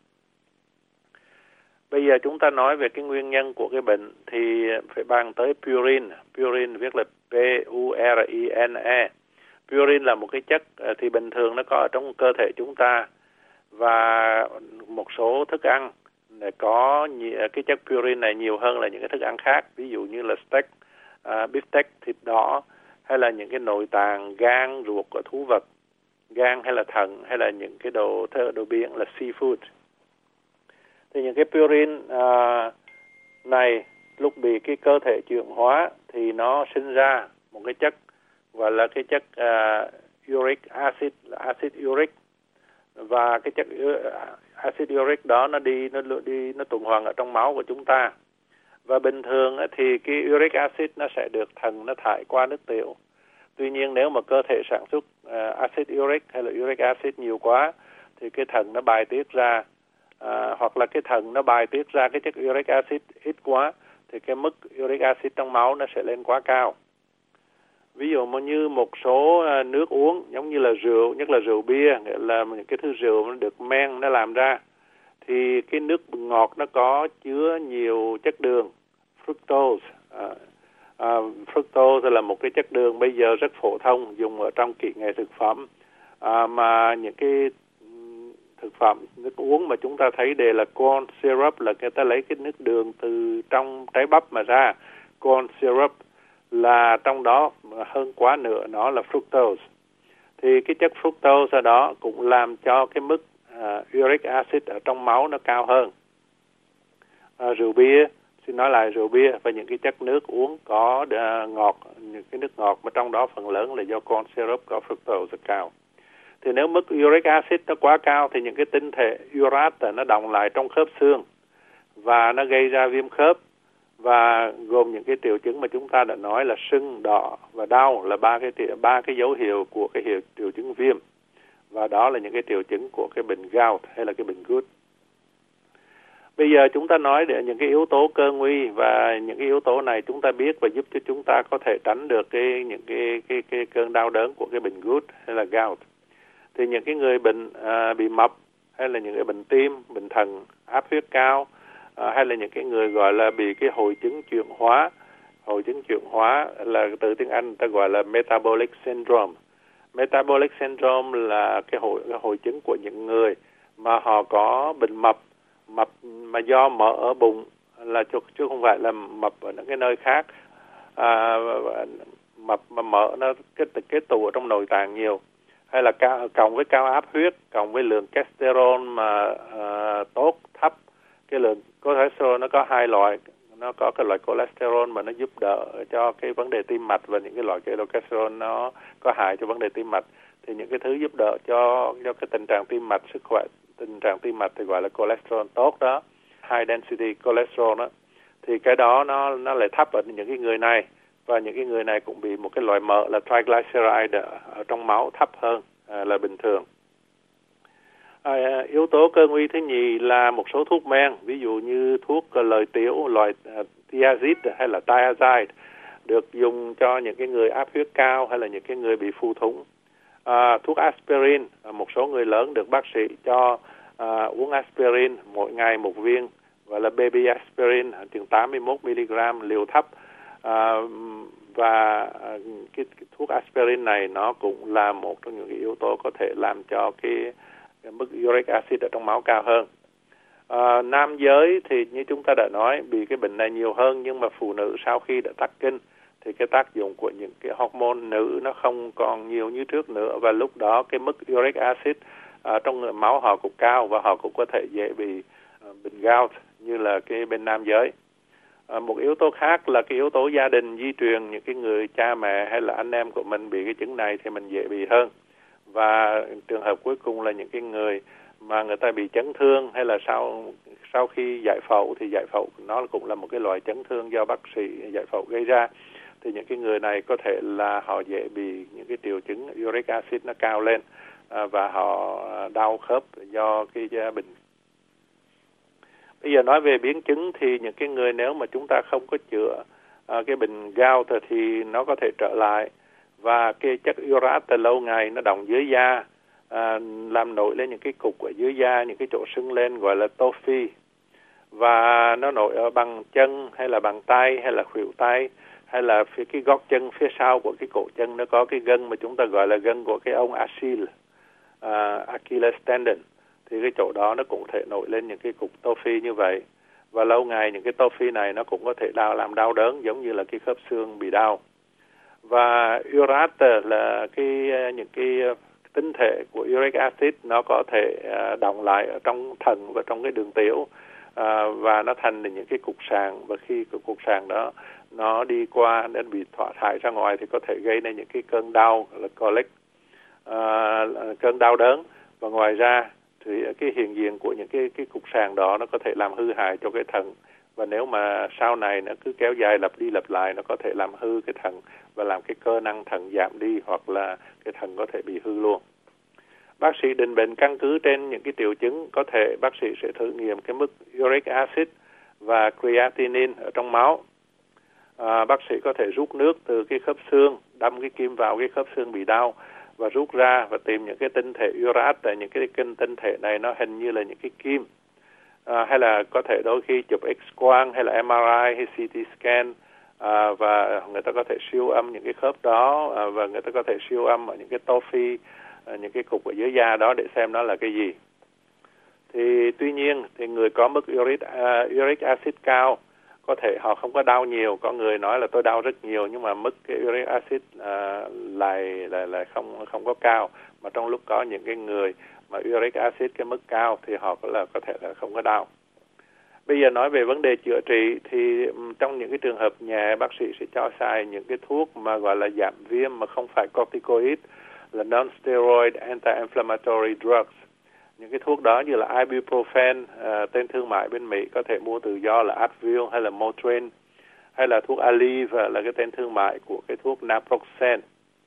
Bây giờ chúng ta nói về cái nguyên nhân của cái bệnh thì phải bàn tới purine. Purine viết là P-U-R-I-N-E. Purine là một cái chất thì bình thường nó có ở trong cơ thể chúng ta, và một số thức ăn có cái chất purine này nhiều hơn là những cái thức ăn khác, ví dụ như là steak, beefsteak, thịt đỏ, hay là những cái nội tạng, gan, ruột của thú vật, gan hay là thận, hay là những cái đồ biển là seafood. Thì những cái purine này lúc bị cái cơ thể chuyển hóa thì nó sinh ra một cái chất gọi là cái chất uric acid, acid uric. Và cái chất acid uric đó nó tuần hoàn ở trong máu của chúng ta. Và bình thường thì cái uric acid nó sẽ được thận nó thải qua nước tiểu. Tuy nhiên nếu mà cơ thể sản xuất acid uric hay là uric acid nhiều quá thì cái thận nó bài tiết ra, hoặc là cái thận nó bài tiết ra cái chất uric acid ít quá thì cái mức uric acid trong máu nó sẽ lên quá cao. Ví dụ như một số nước uống giống như là rượu, nhất là rượu bia, nghĩa là những cái thứ rượu nó được men nó làm ra, thì cái nước ngọt nó có chứa nhiều chất đường, fructose. Fructose là một cái chất đường bây giờ rất phổ thông, dùng ở trong kỹ nghệ thực phẩm. Mà những cái thực phẩm, nước uống mà chúng ta thấy đều là corn syrup, là người ta lấy cái nước đường từ trong trái bắp mà ra. Corn syrup là trong đó hơn quá nửa nó là fructose. Thì cái chất fructose ở đó cũng làm cho cái mức uric acid ở trong máu nó cao hơn. Rượu bia, xin nói lại rượu bia và những cái chất nước uống có ngọt, những cái nước ngọt mà trong đó phần lớn là do corn syrup có fructose rất cao. Thì nếu mức uric acid nó quá cao thì những cái tinh thể urate nó đọng lại trong khớp xương và nó gây ra viêm khớp, và gồm những cái triệu chứng mà chúng ta đã nói là sưng, đỏ và đau, là ba cái dấu hiệu của cái triệu chứng viêm, và đó là những cái triệu chứng của cái bệnh gout hay là cái bệnh gút. Bây giờ chúng ta nói để những cái yếu tố cơ nguy, và những cái yếu tố này chúng ta biết và giúp cho chúng ta có thể tránh được những cái cơn đau đớn của cái bệnh gút hay là gout. Thì những cái người bệnh bị mập, hay là những cái bệnh tim, bệnh thận, áp huyết cao, hay là những cái người gọi là bị cái hội chứng chuyển hóa. Hội chứng chuyển hóa là từ tiếng Anh ta gọi là metabolic syndrome. Metabolic syndrome là cái hội chứng của những người mà họ có bệnh mập mà do mỡ ở bụng, là chứ không phải là mập ở những cái nơi khác. Mập mà mỡ nó kết tụ ở trong nội tạng nhiều, hay là cộng với cao áp huyết, cộng với lượng cholesterol mà tốt thấp. Cái lượng cholesterol nó có hai loại, nó có cái loại cholesterol mà nó giúp đỡ cho cái vấn đề tim mạch, và những cái loại cholesterol nó có hại cho vấn đề tim mạch. Thì những cái thứ giúp đỡ cho cái tình trạng tim mạch, sức khỏe tình trạng tim mạch thì gọi là cholesterol tốt đó, high density cholesterol đó. Thì cái đó nó lại thấp ở những cái người này, và những cái người này cũng bị một cái loại mỡ là triglyceride ở trong máu thấp hơn là bình thường. Yếu tố cơ nguy thứ nhì là một số thuốc men, ví dụ như thuốc lợi tiểu loại thiazide hay là thiazide, được dùng cho những cái người áp huyết cao hay là những cái người bị phù thủng. Thuốc aspirin, một số người lớn được bác sĩ cho uống aspirin mỗi ngày một viên, gọi là baby aspirin, chừng 81 mg liều thấp. Và cái thuốc aspirin này nó cũng là một trong những cái yếu tố có thể làm cho cái mức uric acid ở trong máu cao hơn. Nam giới thì như chúng ta đã nói bị cái bệnh này nhiều hơn, nhưng mà phụ nữ sau khi đã tắc kinh thì cái tác dụng của những cái hormone nữ nó không còn nhiều như trước nữa, và lúc đó cái mức uric acid trong máu họ cũng cao, và họ cũng có thể dễ bị bệnh gout như là cái bên nam giới. Một yếu tố khác là cái yếu tố gia đình, di truyền, những cái người cha mẹ hay là anh em của mình bị cái chứng này thì mình dễ bị hơn. Và trường hợp cuối cùng là những cái người mà người ta bị chấn thương, hay là sau khi giải phẫu, thì giải phẫu nó cũng là một cái loại chấn thương do bác sĩ giải phẫu gây ra. Thì những cái người này có thể là họ dễ bị những cái triệu chứng uric acid nó cao lên, và họ đau khớp do cái bệnh. Bây giờ nói về biến chứng thì những cái người nếu mà chúng ta không có chữa cái bệnh gout thì nó có thể trở lại, và cái chất urate lâu ngày nó đọng dưới da, làm nổi lên những cái cục ở dưới da, những cái chỗ sưng lên gọi là tophi, và nó nổi ở bằng chân hay là bằng tay hay là khuỷu tay, hay là phía cái gót chân phía sau của cái cổ chân nó có cái gân mà chúng ta gọi là gân của cái ông Achilles tendon. Thì cái chỗ đó nó cũng thể nổi lên những cái cục tophi như vậy, và lâu ngày những cái tophi này nó cũng có thể làm đau đớn giống như là cái khớp xương bị đau. Và urate là những cái tinh thể của uric acid, nó có thể đọng lại ở trong thận và trong cái đường tiểu, và nó thành những cái cục sàng, và khi cái cục sàng đó nó đi qua nên bị thải ra ngoài thì có thể gây nên những cái cơn đau là colic, cơn đau đớn. Và ngoài ra thì cái hiện diện của những cái cục sàng đó nó có thể làm hư hại cho cái thận, và nếu mà sau này nó cứ kéo dài lặp đi lặp lại, nó có thể làm hư cái thận và làm cái cơ năng thận giảm đi, hoặc là cái thận có thể bị hư luôn. Bác sĩ định bệnh căn cứ trên những cái triệu chứng, có thể bác sĩ sẽ thử nghiệm cái mức uric acid và creatinine ở trong máu. Bác sĩ có thể rút nước từ cái khớp xương, đâm cái kim vào cái khớp xương bị đau và rút ra, và tìm những cái tinh thể urate, tại những cái tinh thể này nó hình như là những cái kim. Hay là có thể đôi khi chụp X-quang hay là MRI hay CT scan, và người ta có thể siêu âm những cái khớp đó, và người ta có thể siêu âm ở những cái tophi, những cái cục ở dưới da đó để xem nó là cái gì. Thì tuy nhiên thì người có mức uric acid cao có thể họ không có đau nhiều, có người nói là tôi đau rất nhiều, nhưng mà mức cái uric acid lại không có cao, mà trong lúc có những cái người mà uric acid cái mức cao thì họ có thể là không có đau. Bây giờ nói về vấn đề chữa trị thì trong những cái trường hợp nhẹ, bác sĩ sẽ cho xài những cái thuốc mà gọi là giảm viêm mà không phải corticoid, là non-steroid anti-inflammatory drugs. Những cái thuốc đó như là ibuprofen, tên thương mại bên Mỹ có thể mua tự do là Advil hay là Motrin, hay là thuốc Aleve là cái tên thương mại của cái thuốc Naproxen.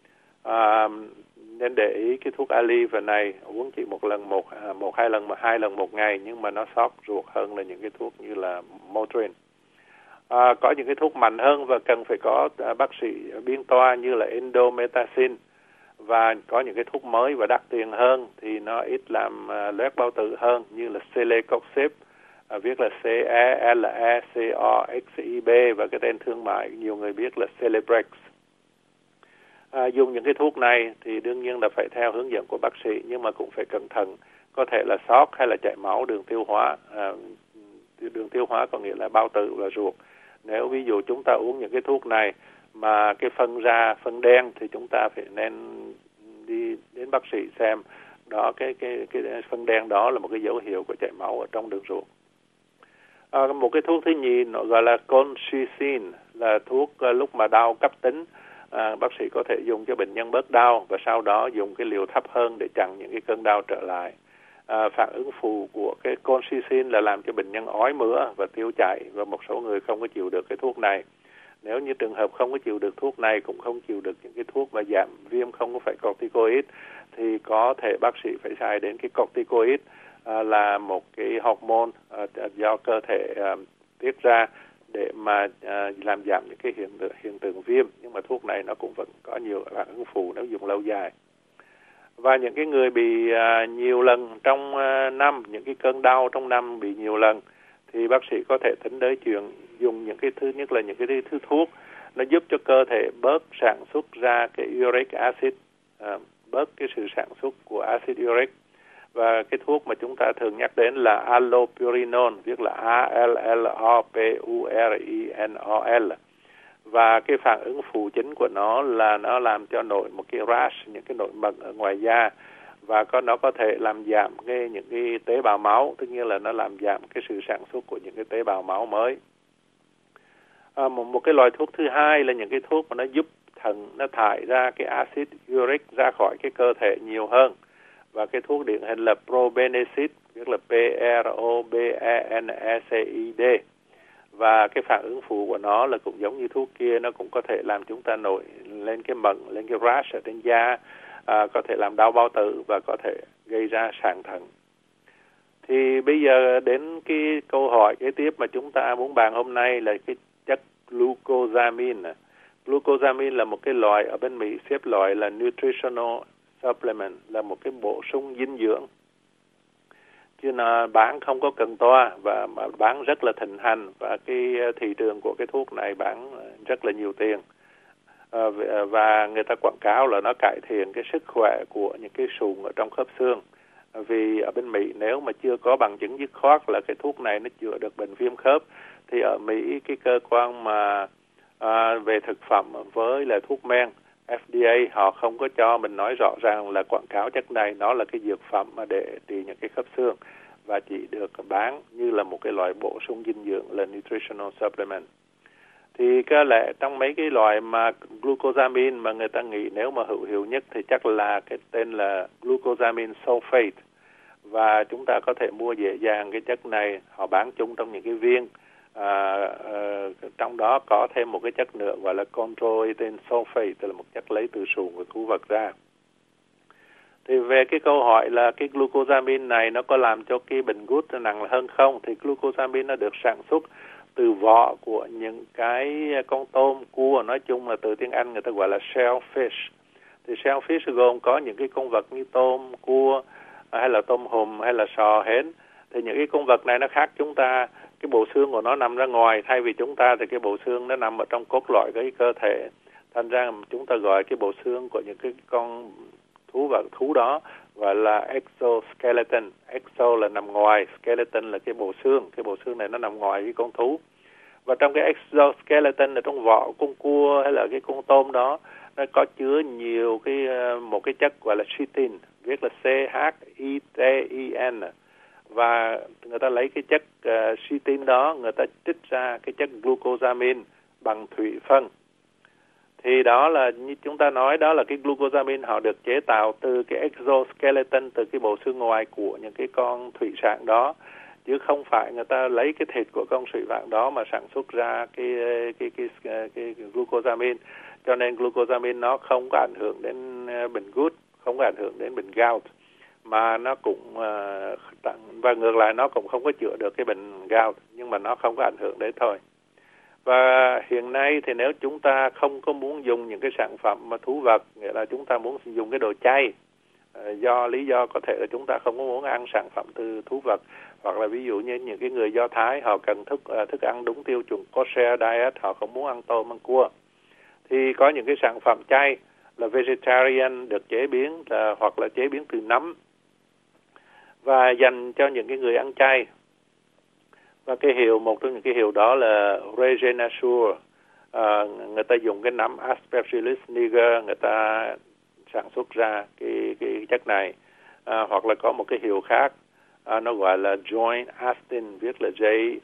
Nên để ý cái thuốc Aleve này uống chỉ hai lần một ngày, nhưng mà nó xót ruột hơn là những cái thuốc như là Motrin. Có những cái thuốc mạnh hơn và cần phải có bác sĩ biên toa như là Indomethacin, và có những cái thuốc mới và đắt tiền hơn thì nó ít làm loét bao tử hơn như là Celecoxib, viết là Celecoxib, và cái tên thương mại nhiều người biết là Celebrex. Dùng những cái thuốc này thì đương nhiên là phải theo hướng dẫn của bác sĩ, nhưng mà cũng phải cẩn thận, có thể là sót hay là chảy máu đường tiêu hóa. Đường tiêu hóa có nghĩa là bao tử và ruột. Nếu ví dụ chúng ta uống những cái thuốc này mà cái phân đen thì chúng ta phải nên đi đến bác sĩ xem đó, cái phân đen đó là một cái dấu hiệu của chảy máu ở trong đường ruột. Một cái thuốc thứ nhì nó gọi là colchicine, là thuốc lúc mà đau cấp tính, bác sĩ có thể dùng cho bệnh nhân bớt đau và sau đó dùng cái liều thấp hơn để chặn những cái cơn đau trở lại. Phản ứng phụ của cái colchicine là làm cho bệnh nhân ói mửa và tiêu chảy, và một số người không có chịu được cái thuốc này. Nếu như trường hợp không có chịu được thuốc này, cũng không chịu được những cái thuốc mà giảm viêm không có phải corticoid, thì có thể bác sĩ phải xài đến cái corticoid, là một cái hormone do cơ thể tiết ra để mà làm giảm những cái hiện tượng viêm. Nhưng mà thuốc này nó cũng vẫn có nhiều phản ứng phụ nếu dùng lâu dài. Và những cái người bị nhiều lần trong năm, những cái cơn đau trong năm bị nhiều lần, thì bác sĩ có thể tính tới chuyện dùng những cái thứ nhất là những cái thứ thuốc nó giúp cho cơ thể bớt sản xuất ra cái uric acid, bớt cái sự sản xuất của acid uric. Và cái thuốc mà chúng ta thường nhắc đến là allopurinol, viết là ALLOPURINOL. Và cái phản ứng phụ chính của nó là nó làm cho nổi một cái rash, những cái nổi mẩn ở ngoài da, và nó có thể làm giảm những cái tế bào máu, tất nhiên là nó làm giảm cái sự sản xuất của những cái tế bào máu mới. Một cái loại thuốc thứ hai là những cái thuốc mà nó giúp thận nó thải ra cái acid uric ra khỏi cái cơ thể nhiều hơn, và cái thuốc điển hình là probenecid, viết là PROBENECID. Và cái phản ứng phụ của nó là cũng giống như thuốc kia, nó cũng có thể làm chúng ta nổi lên cái mẩn, lên cái rash ở trên da, có thể làm đau bao tử và có thể gây ra sạn thận. Thì bây giờ đến cái câu hỏi kế tiếp mà chúng ta muốn bàn hôm nay là cái chất glucosamine. Glucosamine là một cái loại ở bên Mỹ xếp loại là nutritional supplement, là một cái bổ sung dinh dưỡng. Chứ nó bán không có cần toa và mà bán rất là thịnh hành, và cái thị trường của cái thuốc này bán rất là nhiều tiền. Và người ta quảng cáo là nó cải thiện cái sức khỏe của những cái sụn ở trong khớp xương. Vì ở bên Mỹ nếu mà chưa có bằng chứng dứt khoát là cái thuốc này nó chữa được bệnh viêm khớp, thì ở Mỹ cái cơ quan mà về thực phẩm với là thuốc men FDA họ không có cho mình nói rõ ràng là quảng cáo chất này nó là cái dược phẩm mà để trị những cái khớp xương, và chỉ được bán như là một cái loại bổ sung dinh dưỡng là nutritional supplement. Thì có lẽ trong mấy cái loại mà glucosamine mà người ta nghĩ nếu mà hữu hiệu nhất thì chắc là cái tên là glucosamine sulfate, và chúng ta có thể mua dễ dàng cái chất này, họ bán chung trong những cái viên. Trong đó có thêm một cái chất nữa gọi là chondroitin sulfate, tức là một chất lấy từ sụn của thú vật ra. Thì về cái câu hỏi là cái glucosamine này nó có làm cho cái bệnh gút nặng hơn không, thì glucosamine nó được sản xuất từ vỏ của những cái con tôm, cua, nói chung là từ tiếng Anh người ta gọi là shellfish. Thì shellfish gồm có những cái con vật như tôm, cua, hay là tôm hùm, hay là sò, hến. Thì những cái con vật này nó khác chúng ta, cái bộ xương của nó nằm ra ngoài, thay vì chúng ta thì cái bộ xương nó nằm ở trong cốt lõi cái cơ thể. Thành ra chúng ta gọi cái bộ xương của những cái con thú đó gọi là exoskeleton. Exo là nằm ngoài, skeleton là cái bộ xương này nó nằm ngoài cái con thú. Và trong cái exoskeleton ở trong vỏ con cua hay là cái con tôm đó, nó có chứa nhiều một cái chất gọi là chitin, viết là CHITIN. Và người ta lấy cái chất chitin đó, người ta trích ra cái chất glucosamine bằng thủy phân. Thì đó là như chúng ta nói, đó là cái glucosamine họ được chế tạo từ cái exoskeleton, từ cái bộ xương ngoài của những cái con thủy sản đó, chứ không phải người ta lấy cái thịt của con thủy sản đó mà sản xuất ra cái glucosamine. Cho nên glucosamine nó không có ảnh hưởng đến bệnh gút, không có ảnh hưởng đến bệnh gout, mà nó cũng và ngược lại nó cũng không có chữa được cái bệnh gout, nhưng mà nó không có ảnh hưởng đấy thôi. Và hiện nay thì nếu chúng ta không có muốn dùng những cái sản phẩm mà thú vật, nghĩa là chúng ta muốn dùng cái đồ chay, do lý do có thể là chúng ta không có muốn ăn sản phẩm từ thú vật, hoặc là ví dụ như những cái người Do Thái họ cần thức ăn đúng tiêu chuẩn kosher diet, họ không muốn ăn tôm ăn cua, thì có những cái sản phẩm chay là vegetarian được chế biến hoặc là chế biến từ nấm và dành cho những cái người ăn chay. Và một trong những cái hiệu đó là Regenasure. Người ta dùng cái nấm Aspergillus niger, người ta sản xuất ra cái chất này. Hoặc là có một cái hiệu khác, nó gọi là Joint Astin, viết là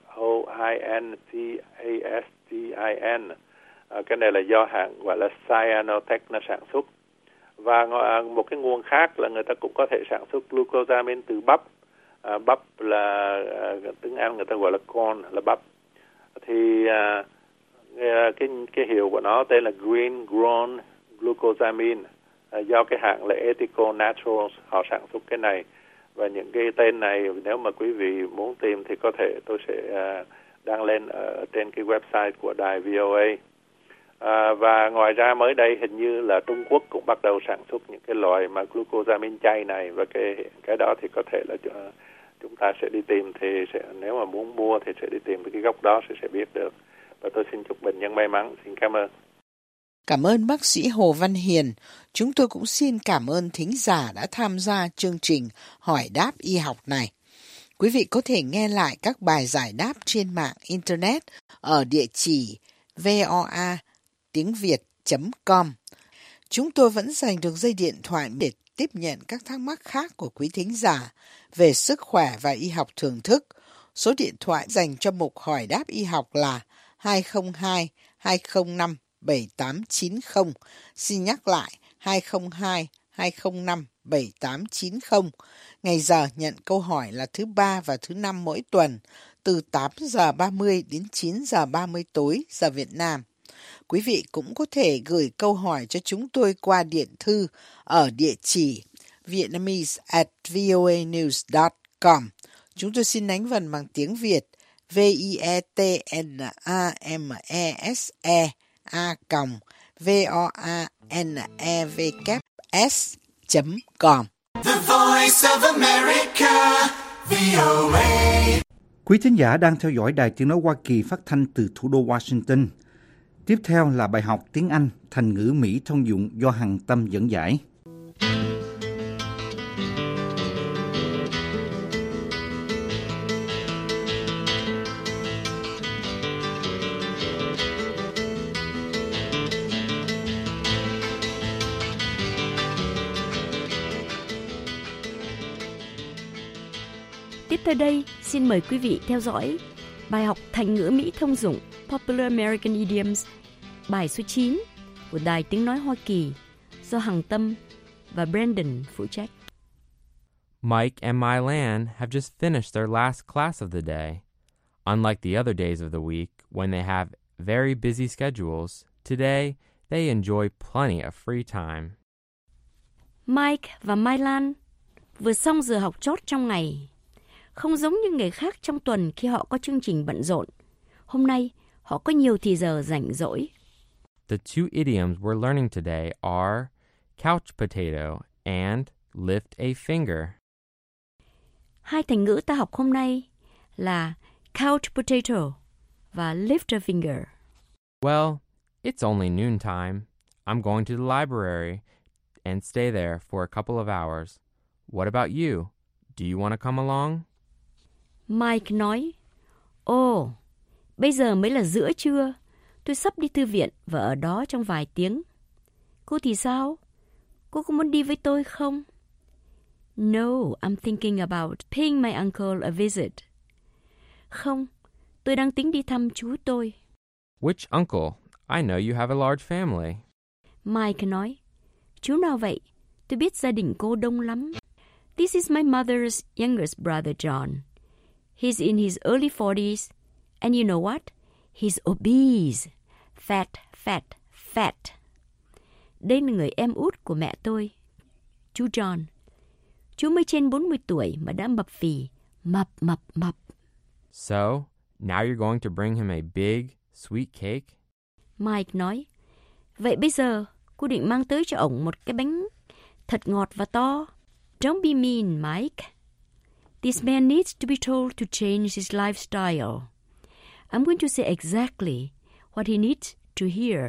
JOINTASTIN. Cái này là do hãng gọi là Cyanotech nó sản xuất. Và một cái nguồn khác là người ta cũng có thể sản xuất glucosamine từ bắp. Bắp là tiếng Anh người ta gọi là corn, là bắp. Thì cái hiệu của nó tên là Green Grown Glucosamine, do cái hãng là Ethical Naturals họ sản xuất cái này. Và những cái tên này nếu mà quý vị muốn tìm thì có thể tôi sẽ đăng lên ở trên cái website của đài VOA. Và ngoài ra mới đây hình như là Trung Quốc cũng bắt đầu sản xuất những cái loại mà glucosamine chay này, và cái đó thì có thể là chúng ta sẽ đi tìm, thì nếu mà muốn mua thì sẽ đi tìm cái gốc đó sẽ biết được. Và tôi xin chúc bệnh nhân may mắn. Xin cảm ơn. Cảm ơn bác sĩ Hồ Văn Hiền. Chúng tôi cũng xin cảm ơn thính giả đã tham gia chương trình Hỏi đáp y học này. Quý vị có thể nghe lại các bài giải đáp trên mạng Internet ở địa chỉ voa.tiếng.việt.com. Chúng tôi vẫn dành được dây điện thoại để tiếp nhận các thắc mắc khác của quý thính giả về sức khỏe và y học thưởng thức. Số điện thoại dành cho mục Hỏi đáp y học là 202 205 7890. Xin nhắc lại 202 205 7890. Ngày giờ nhận câu hỏi là thứ Ba và thứ Năm mỗi tuần, từ 8 giờ 30 đến 9 giờ 30 tối giờ Việt Nam. Quý vị cũng có thể gửi câu hỏi cho chúng tôi qua điện thư ở địa chỉ vietnamese@voanews.com. Chúng tôi xin đánh vần bằng tiếng Việt vietnamese@voanevs.com. The Voice of America, VOA. Quý thính giả đang theo dõi Đài Tiếng nói Hoa Kỳ phát thanh từ thủ đô Washington. Tiếp theo là bài học tiếng Anh thành ngữ Mỹ thông dụng do Hằng Tâm dẫn giải. Tiếp theo đây, xin mời quý vị theo dõi bài học thành ngữ Mỹ thông dụng Popular American Idioms, bài số 9 của Đài Tiếng nói Hoa Kỳ do Hằng Tâm và Brandon phụ trách. Mike and Mylan have just finished their last class of the day. Unlike the other days of the week when they have very busy schedules, today they enjoy plenty of free time. Mike và Mylan vừa xong giờ học chót trong ngày. Không giống như ngày khác trong tuần khi họ có chương trình bận rộn. Hôm nay, họ có nhiều thì giờ rảnh rỗi. The two idioms we're learning today are couch potato and lift a finger. Hai thành ngữ ta học hôm nay là couch potato và lift a finger. Well, it's only noon time. I'm going to the library and stay there for a couple of hours. What about you? Do you want to come along? Mike nói, Ồ, bây giờ mới là giữa trưa. Tôi sắp đi thư viện và ở đó trong vài tiếng. Cô thì sao? Cô có muốn đi với tôi không? No, I'm thinking about paying my uncle a visit. Không, tôi đang tính đi thăm chú tôi. Which uncle? I know you have a large family. Mike nói, chú nào vậy? Tôi biết gia đình cô đông lắm. This is my mother's youngest brother John. He's in his early 40s. And you know what? He's obese. Fat, fat, fat. Đây là người em út của mẹ tôi, chú John. Chú mới trên 40 tuổi mà đã mập phì. Mập, mập, mập. So, now you're going to bring him a big, sweet cake? Mike nói, vậy bây giờ cô định mang tới cho ổng một cái bánh thật ngọt và to. Don't be mean, Mike. This man needs to be told to change his lifestyle. I'm going to say exactly what he needs to hear.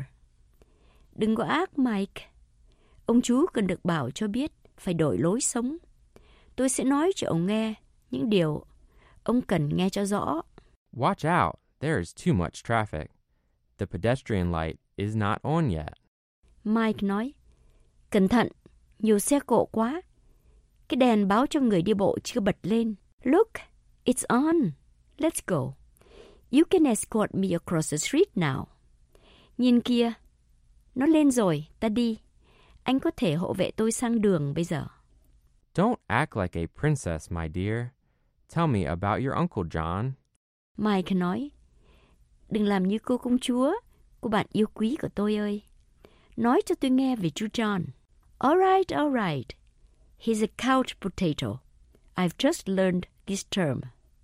Đừng có ác, Mike. Ông chú cần được bảo cho biết phải đổi lối sống. Tôi sẽ nói cho ông nghe những điều ông cần nghe cho rõ. Watch out, there is too much traffic. The pedestrian light is not on yet. Mike nói, cẩn thận, nhiều xe cộ quá. Cái đèn báo cho người đi bộ chưa bật lên. Look, it's on. Let's go. You can escort me across the street now. Nhìn kia, nó lên rồi, ta đi. Anh có thể hộ vệ tôi sang đường bây giờ. Don't act like a princess, my dear. Tell me about your Uncle John. Mike nói, đừng làm như cô công chúa của bạn yêu quý của tôi ơi. Nói cho tôi nghe về chú John. All right. He's a couch potato. I've just learned this term.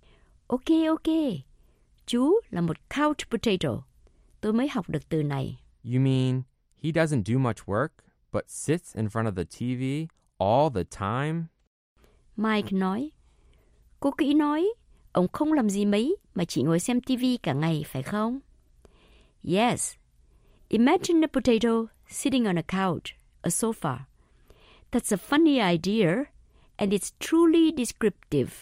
Ok. Chú là một couch potato. Tôi mới học được từ này. You mean he doesn't do much work, but sits in front of the TV all the time? Mike nói, cô kỹ nói, ông không làm gì mấy mà chỉ ngồi xem TV cả ngày, phải không? Yes. Imagine a potato sitting on a couch, a sofa. That's a funny idea, and it's truly descriptive.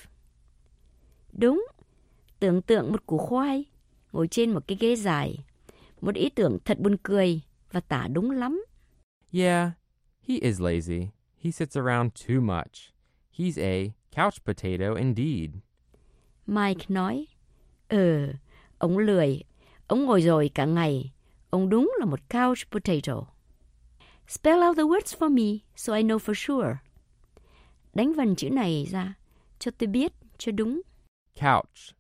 Đúng. Tưởng tượng một củ khoai ngồi trên một cái ghế dài. Một ý tưởng thật buồn cười và tả đúng lắm. Yeah, he is lazy. He sits around too much. He's a couch potato indeed. Mike nói, ông lười. Ông ngồi rồi cả ngày. Ông đúng là một couch potato. Spell out the words for me so I know for sure. Đánh vần chữ này ra cho tôi biết cho đúng. Couch,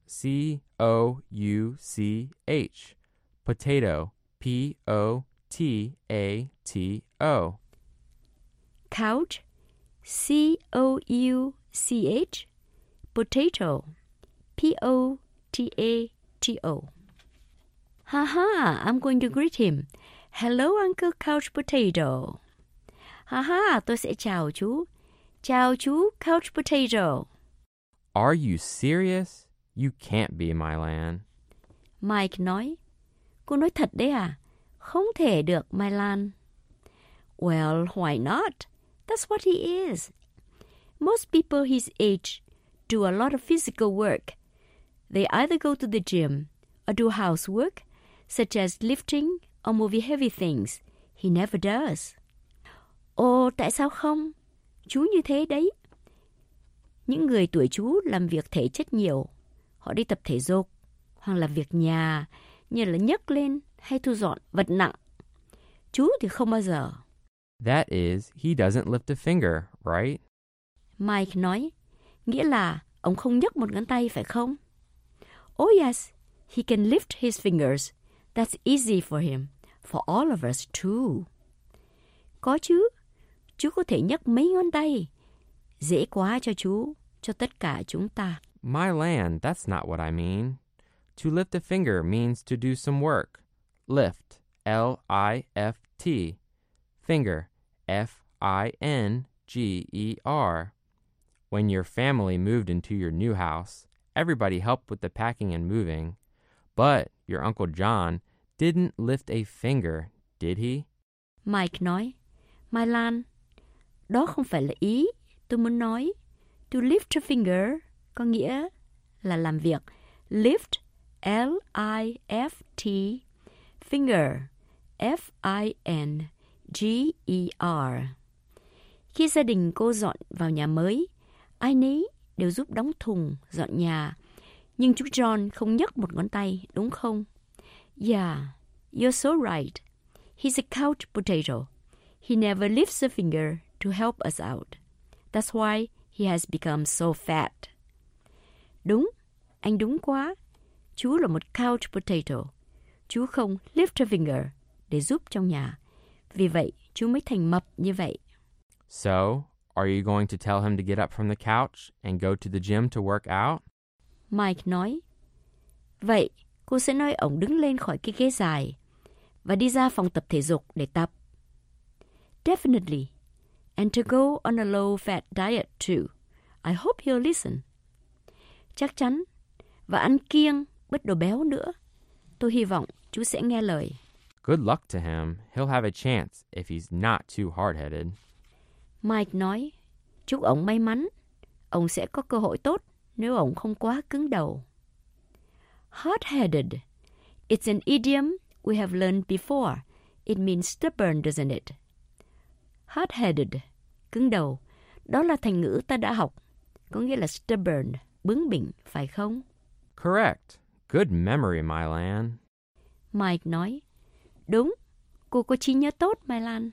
C-O-U-C-H. Potato, P-O-T-A-T-O. Couch, C-O-U-C-H. Potato, P-O-T-A-T-O. I'm going to greet him. Hello, Uncle Couch Potato. Tôi sẽ chào chú. Chào chú Couch Potato. Are you serious? You can't be, my Lan. Mike nói, cô nói thật đấy à? Không thể được, my Lan. Well, why not? That's what he is. Most people his age do a lot of physical work. They either go to the gym or do housework, such as lifting or moving heavy things. He never does. Ồ, tại sao không? Chú như thế đấy. Những người tuổi chú làm việc thể chất nhiều. Họ đi tập thể dục hoặc là việc nhà như là nhấc lên hay thu dọn vật nặng. Chú thì không bao giờ. That is, he doesn't lift a finger, right? Mike nói, nghĩa là ông không nhấc một ngón tay phải không? Oh yes, he can lift his fingers. That's easy for him, for all of us too. Có chứ, chú có thể nhấc mấy ngón tay. Dễ quá cho chú, cho tất cả chúng ta. My Lan, that's not what I mean. To lift a finger means to do some work. Lift, L-I-F-T. Finger, F-I-N-G-E-R. When your family moved into your new house, everybody helped with the packing and moving. But your Uncle John didn't lift a finger, did he? Mike nói, My Lan, đó không phải là ý tôi muốn nói. To lift a finger có nghĩa là làm việc. Lift, L-I-F-T. Finger, F-I-N-G-E-R. Khi gia đình cô dọn vào nhà mới, ai nấy đều giúp đóng thùng, dọn nhà. Nhưng chú John không nhấc một ngón tay, đúng không? Yeah, you're so right. He's a couch potato. he never lifts a finger to help us out. That's why he has become so fat. Đúng, anh đúng quá. Chú là một couch potato. Chú không lift a finger để giúp trong nhà. Vì vậy, chú mới thành mập như vậy. So, are you going to tell him to get up from the couch and go to the gym to work out? Mike nói, vậy cô sẽ nói ổng đứng lên khỏi cái ghế dài và đi ra phòng tập thể dục để tập. Definitely. And to go on a low-fat diet too. I hope he'll listen. Chắc chắn. Và ăn kiêng, bớt đồ béo nữa. Tôi hy vọng chú sẽ nghe lời. Good luck to him. He'll have a chance if he's not too hard-headed. Mike nói, chúc ổng may mắn. Ông sẽ có cơ hội tốt nếu ổng không quá cứng đầu. Hard-headed. It's an idiom we have learned before. It means stubborn, doesn't it? Hard-headed, cứng đầu. Đó là thành ngữ ta đã học. Có nghĩa là stubborn, bướng bỉnh, phải không? Correct. Good memory, Mai Lan. Mike nói, đúng, cô có trí nhớ tốt, Mai Lan.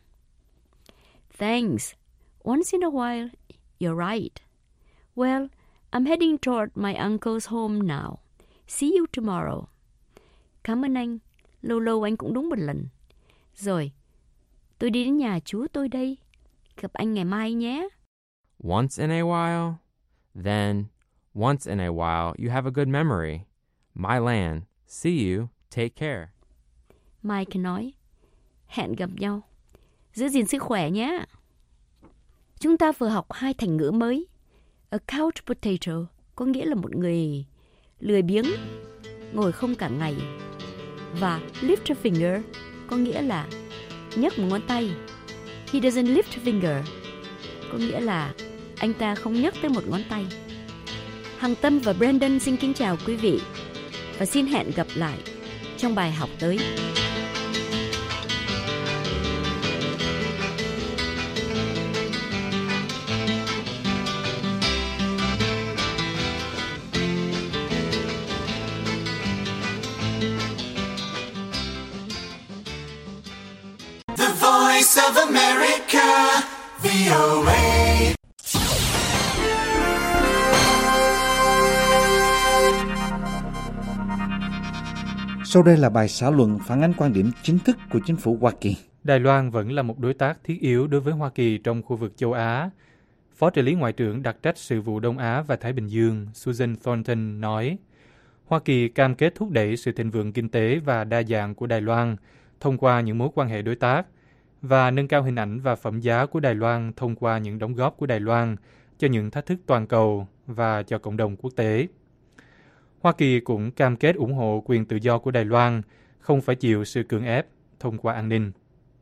Thanks. Once in a while, you're right. Well, I'm heading toward my uncle's home now. See you tomorrow. Cảm ơn anh. Lâu lâu anh cũng đúng một lần. Rồi, tôi đi đến nhà chú tôi đây. Gặp anh ngày mai nhé. Once in a while? Then, once in a while, you have a good memory. Mai Lan, see you. Take care. Mike nói, hẹn gặp nhau. Giữ gìn sức khỏe nhé. Chúng ta vừa học 2 thành ngữ mới. A couch potato có nghĩa là một người lười biếng, ngồi không cả ngày. Và lift a finger có nghĩa là nhấc một ngón tay. He doesn't lift a finger có nghĩa là anh ta không nhấc tới một ngón tay. Hằng Tâm và Brandon xin kính chào quý vị và xin hẹn gặp lại trong bài học tới. The Voice of America, VOA. Sau đây là bài xã luận phản ánh quan điểm chính thức của chính phủ Hoa Kỳ. Đài Loan vẫn là một đối tác thiết yếu đối với Hoa Kỳ trong khu vực châu Á. Phó trợ lý Ngoại trưởng đặc trách sự vụ Đông Á và Thái Bình Dương Susan Thornton nói, Hoa Kỳ cam kết thúc đẩy sự thịnh vượng kinh tế và đa dạng của Đài Loan thông qua những mối quan hệ đối tác và nâng cao hình ảnh và phẩm giá của Đài Loan thông qua những đóng góp của Đài Loan cho những thách thức toàn cầu và cho cộng đồng quốc tế. Hoa Kỳ cũng cam kết ủng hộ quyền tự do của Đài Loan, không phải chịu sự cưỡng ép thông qua an ninh.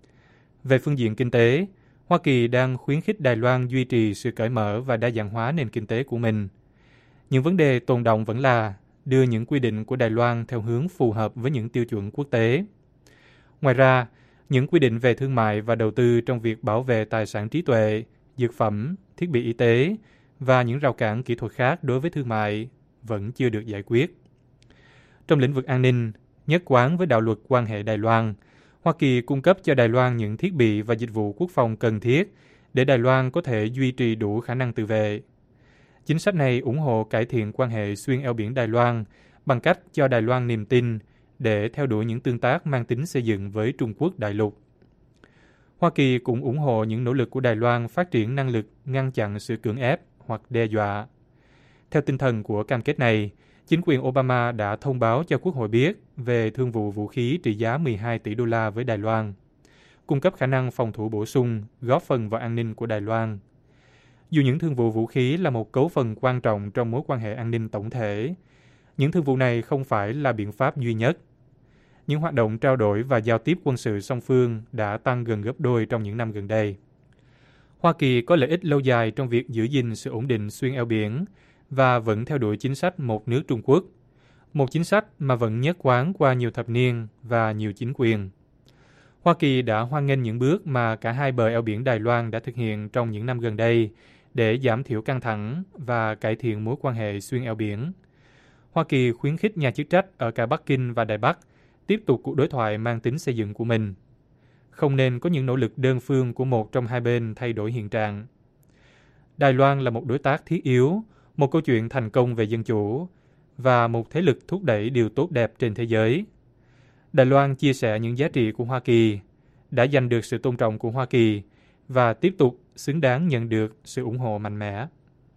Về phương diện kinh tế, Hoa Kỳ đang khuyến khích Đài Loan duy trì sự cởi mở và đa dạng hóa nền kinh tế của mình. Những vấn đề tồn đọng vẫn là đưa những quy định của Đài Loan theo hướng phù hợp với những tiêu chuẩn quốc tế. Ngoài ra, những quy định về thương mại và đầu tư trong việc bảo vệ tài sản trí tuệ, dược phẩm, thiết bị y tế và những rào cản kỹ thuật khác đối với thương mại vẫn chưa được giải quyết. Trong lĩnh vực an ninh, nhất quán với đạo luật quan hệ Đài Loan, Hoa Kỳ cung cấp cho Đài Loan những thiết bị và dịch vụ quốc phòng cần thiết để Đài Loan có thể duy trì đủ khả năng tự vệ. Chính sách này ủng hộ cải thiện quan hệ xuyên eo biển Đài Loan bằng cách cho Đài Loan niềm tin để theo đuổi những tương tác mang tính xây dựng với Trung Quốc đại lục. Hoa Kỳ cũng ủng hộ những nỗ lực của Đài Loan phát triển năng lực ngăn chặn sự cưỡng ép hoặc đe dọa. Theo tinh thần của cam kết này, chính quyền Obama đã thông báo cho Quốc hội biết về thương vụ vũ khí trị giá 12 tỷ đô la với Đài Loan, cung cấp khả năng phòng thủ bổ sung, góp phần vào an ninh của Đài Loan. Dù những thương vụ vũ khí là một cấu phần quan trọng trong mối quan hệ an ninh tổng thể, những thương vụ này không phải là biện pháp duy nhất. Những hoạt động trao đổi và giao tiếp quân sự song phương đã tăng gần gấp đôi trong những năm gần đây. Hoa Kỳ có lợi ích lâu dài trong việc giữ gìn sự ổn định xuyên eo biển và vẫn theo đuổi chính sách một nước Trung Quốc, một chính sách mà vẫn nhất quán qua nhiều thập niên và nhiều chính quyền. Hoa Kỳ đã hoan nghênh những bước mà cả hai bờ eo biển Đài Loan đã thực hiện trong những năm gần đây để giảm thiểu căng thẳng và cải thiện mối quan hệ xuyên eo biển. Hoa Kỳ khuyến khích nhà chức trách ở cả Bắc Kinh và Đài Bắc tiếp tục cuộc đối thoại mang tính xây dựng của mình. không nên có những nỗ lực đơn phương của một trong hai bên thay đổi hiện trạng. Đài Loan là một đối tác thiết yếu, một câu chuyện thành công về dân chủ và một thế lực thúc đẩy điều tốt đẹp trên thế giới. Đài Loan chia sẻ những giá trị của Hoa Kỳ, đã giành được sự tôn trọng của Hoa Kỳ và tiếp tục xứng đáng nhận được sự ủng hộ mạnh mẽ.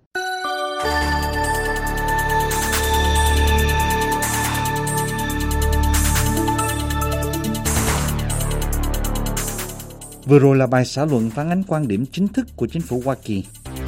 Vừa rồi là bài xã luận phản ánh quan điểm chính thức của chính phủ Hoa Kỳ.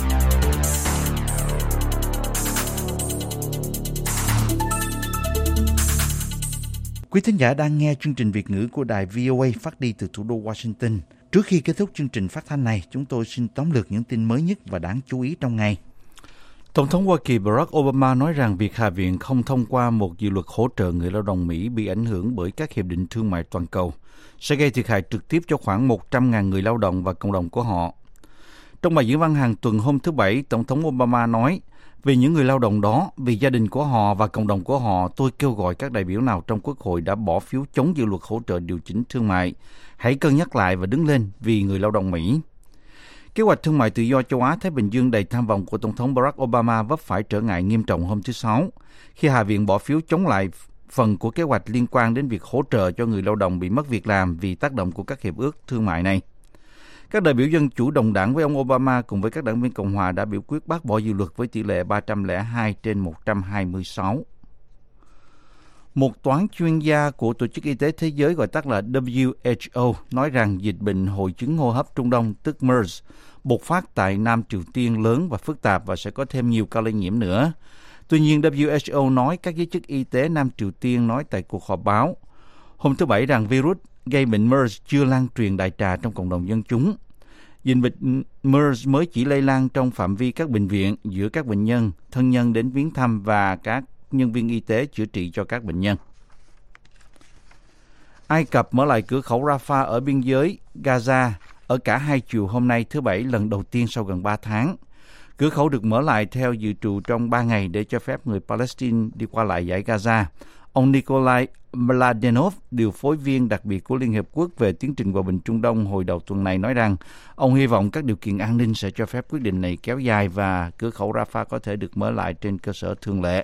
Quý thính giả đang nghe chương trình Việt ngữ của đài VOA phát đi từ thủ đô Washington. Trước khi kết thúc chương trình phát thanh này, chúng tôi xin tóm lược những tin mới nhất và đáng chú ý trong ngày. Tổng thống Hoa Kỳ Barack Obama nói rằng việc Hạ viện không thông qua một dự luật hỗ trợ người lao động Mỹ bị ảnh hưởng bởi các hiệp định thương mại toàn cầu sẽ gây thiệt hại trực tiếp cho khoảng 100.000 người lao động và cộng đồng của họ. Trong bài diễn văn hàng tuần hôm thứ Bảy, Tổng thống Obama nói, vì những người lao động đó, vì gia đình của họ và cộng đồng của họ, tôi kêu gọi các đại biểu nào trong Quốc hội đã bỏ phiếu chống dự luật hỗ trợ điều chỉnh thương mại, hãy cân nhắc lại và đứng lên vì người lao động Mỹ. Kế hoạch thương mại tự do châu Á-Thái Bình Dương đầy tham vọng của Tổng thống Barack Obama vấp phải trở ngại nghiêm trọng hôm thứ Sáu, khi Hạ viện bỏ phiếu chống lại phần của kế hoạch liên quan đến việc hỗ trợ cho người lao động bị mất việc làm vì tác động của các hiệp ước thương mại này. Các đại biểu Dân Chủ đồng đảng với ông Obama cùng với các đảng viên Cộng hòa đã biểu quyết bác bỏ dự luật với tỷ lệ 302 trên 126. Một toán chuyên gia của Tổ chức Y tế Thế giới gọi tắt là WHO nói rằng dịch bệnh hội chứng hô hấp Trung Đông tức MERS bộc phát tại Nam Triều Tiên lớn và phức tạp và sẽ có thêm nhiều ca lây nhiễm nữa. Tuy nhiên, WHO nói các giới chức y tế Nam Triều Tiên nói tại cuộc họp báo hôm thứ Bảy rằng virus gây bệnh MERS chưa lan truyền đại trà trong cộng đồng dân chúng. Dịch bệnh MERS mới chỉ lây lan trong phạm vi các bệnh viện giữa các bệnh nhân, thân nhân đến viếng thăm và các nhân viên y tế chữa trị cho các bệnh nhân. Ai Cập mở lại cửa khẩu Rafah ở biên giới Gaza ở cả hai chiều hôm nay thứ Bảy lần đầu tiên sau gần 3 tháng. Cửa khẩu được mở lại theo dự trù trong 3 ngày để cho phép người Palestine đi qua lại dải Gaza. Ông Nikolai Mladenov, điều phối viên đặc biệt của Liên Hiệp Quốc về tiến trình hòa bình Trung Đông hồi đầu tuần này nói rằng ông hy vọng các điều kiện an ninh sẽ cho phép quyết định này kéo dài và cửa khẩu Rafah có thể được mở lại trên cơ sở thường lệ.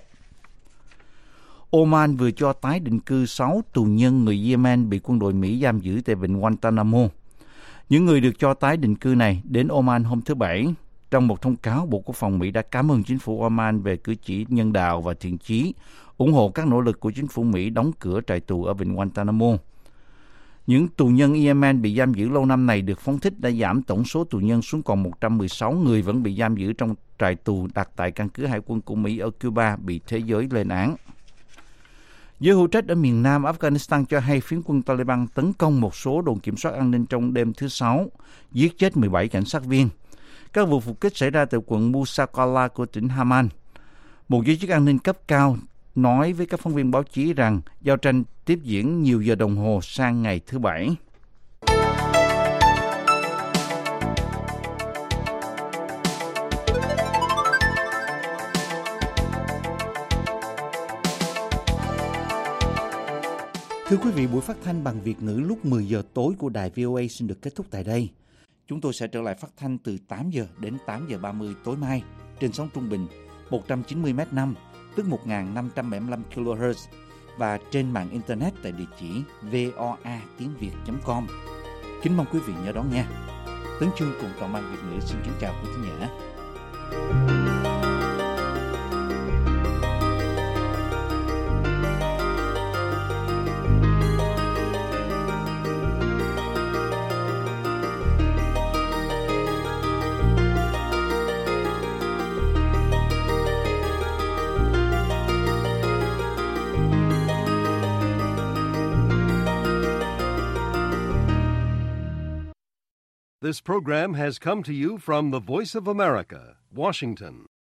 Oman vừa cho tái định cư 6 tù nhân người Yemen bị quân đội Mỹ giam giữ tại vịnh Guantanamo. Những người được cho tái định cư này đến Oman hôm thứ Bảy. Trong một thông cáo, Bộ Quốc phòng Mỹ đã cảm ơn chính phủ Oman về cử chỉ nhân đạo và thiện chí, ủng hộ các nỗ lực của chính phủ Mỹ đóng cửa trại tù ở vịnh Guantanamo. Những tù nhân Yemen bị giam giữ lâu năm này được phóng thích đã giảm tổng số tù nhân xuống còn 116 người vẫn bị giam giữ trong trại tù đặt tại căn cứ hải quân của Mỹ ở Cuba bị thế giới lên án. Giới hữu trách ở miền Nam Afghanistan cho hay phiến quân Taliban tấn công một số đồn kiểm soát an ninh trong đêm thứ Sáu, giết chết 17 cảnh sát viên. Các vụ phục kích xảy ra tại quận Musakala của tỉnh Haman. Một giới chức an ninh cấp cao nói với các phóng viên báo chí rằng giao tranh tiếp diễn nhiều giờ đồng hồ sang ngày thứ Bảy. Thưa quý vị, buổi phát thanh bằng Việt ngữ lúc 10 giờ tối của đài VOA xin được kết thúc tại đây. Chúng tôi sẽ trở lại phát thanh từ 8 giờ đến 8 giờ 30 tối mai trên sóng trung bình 190m5, tức 1575 kHz và trên mạng internet tại địa chỉ voa.tiếng.việt.com. Kính mong quý vị nhớ đón nghe. Tấn Chương cùng toàn ban Việt ngữ xin kính chào quý thính giả. This program has come to you from the Voice of America, Washington.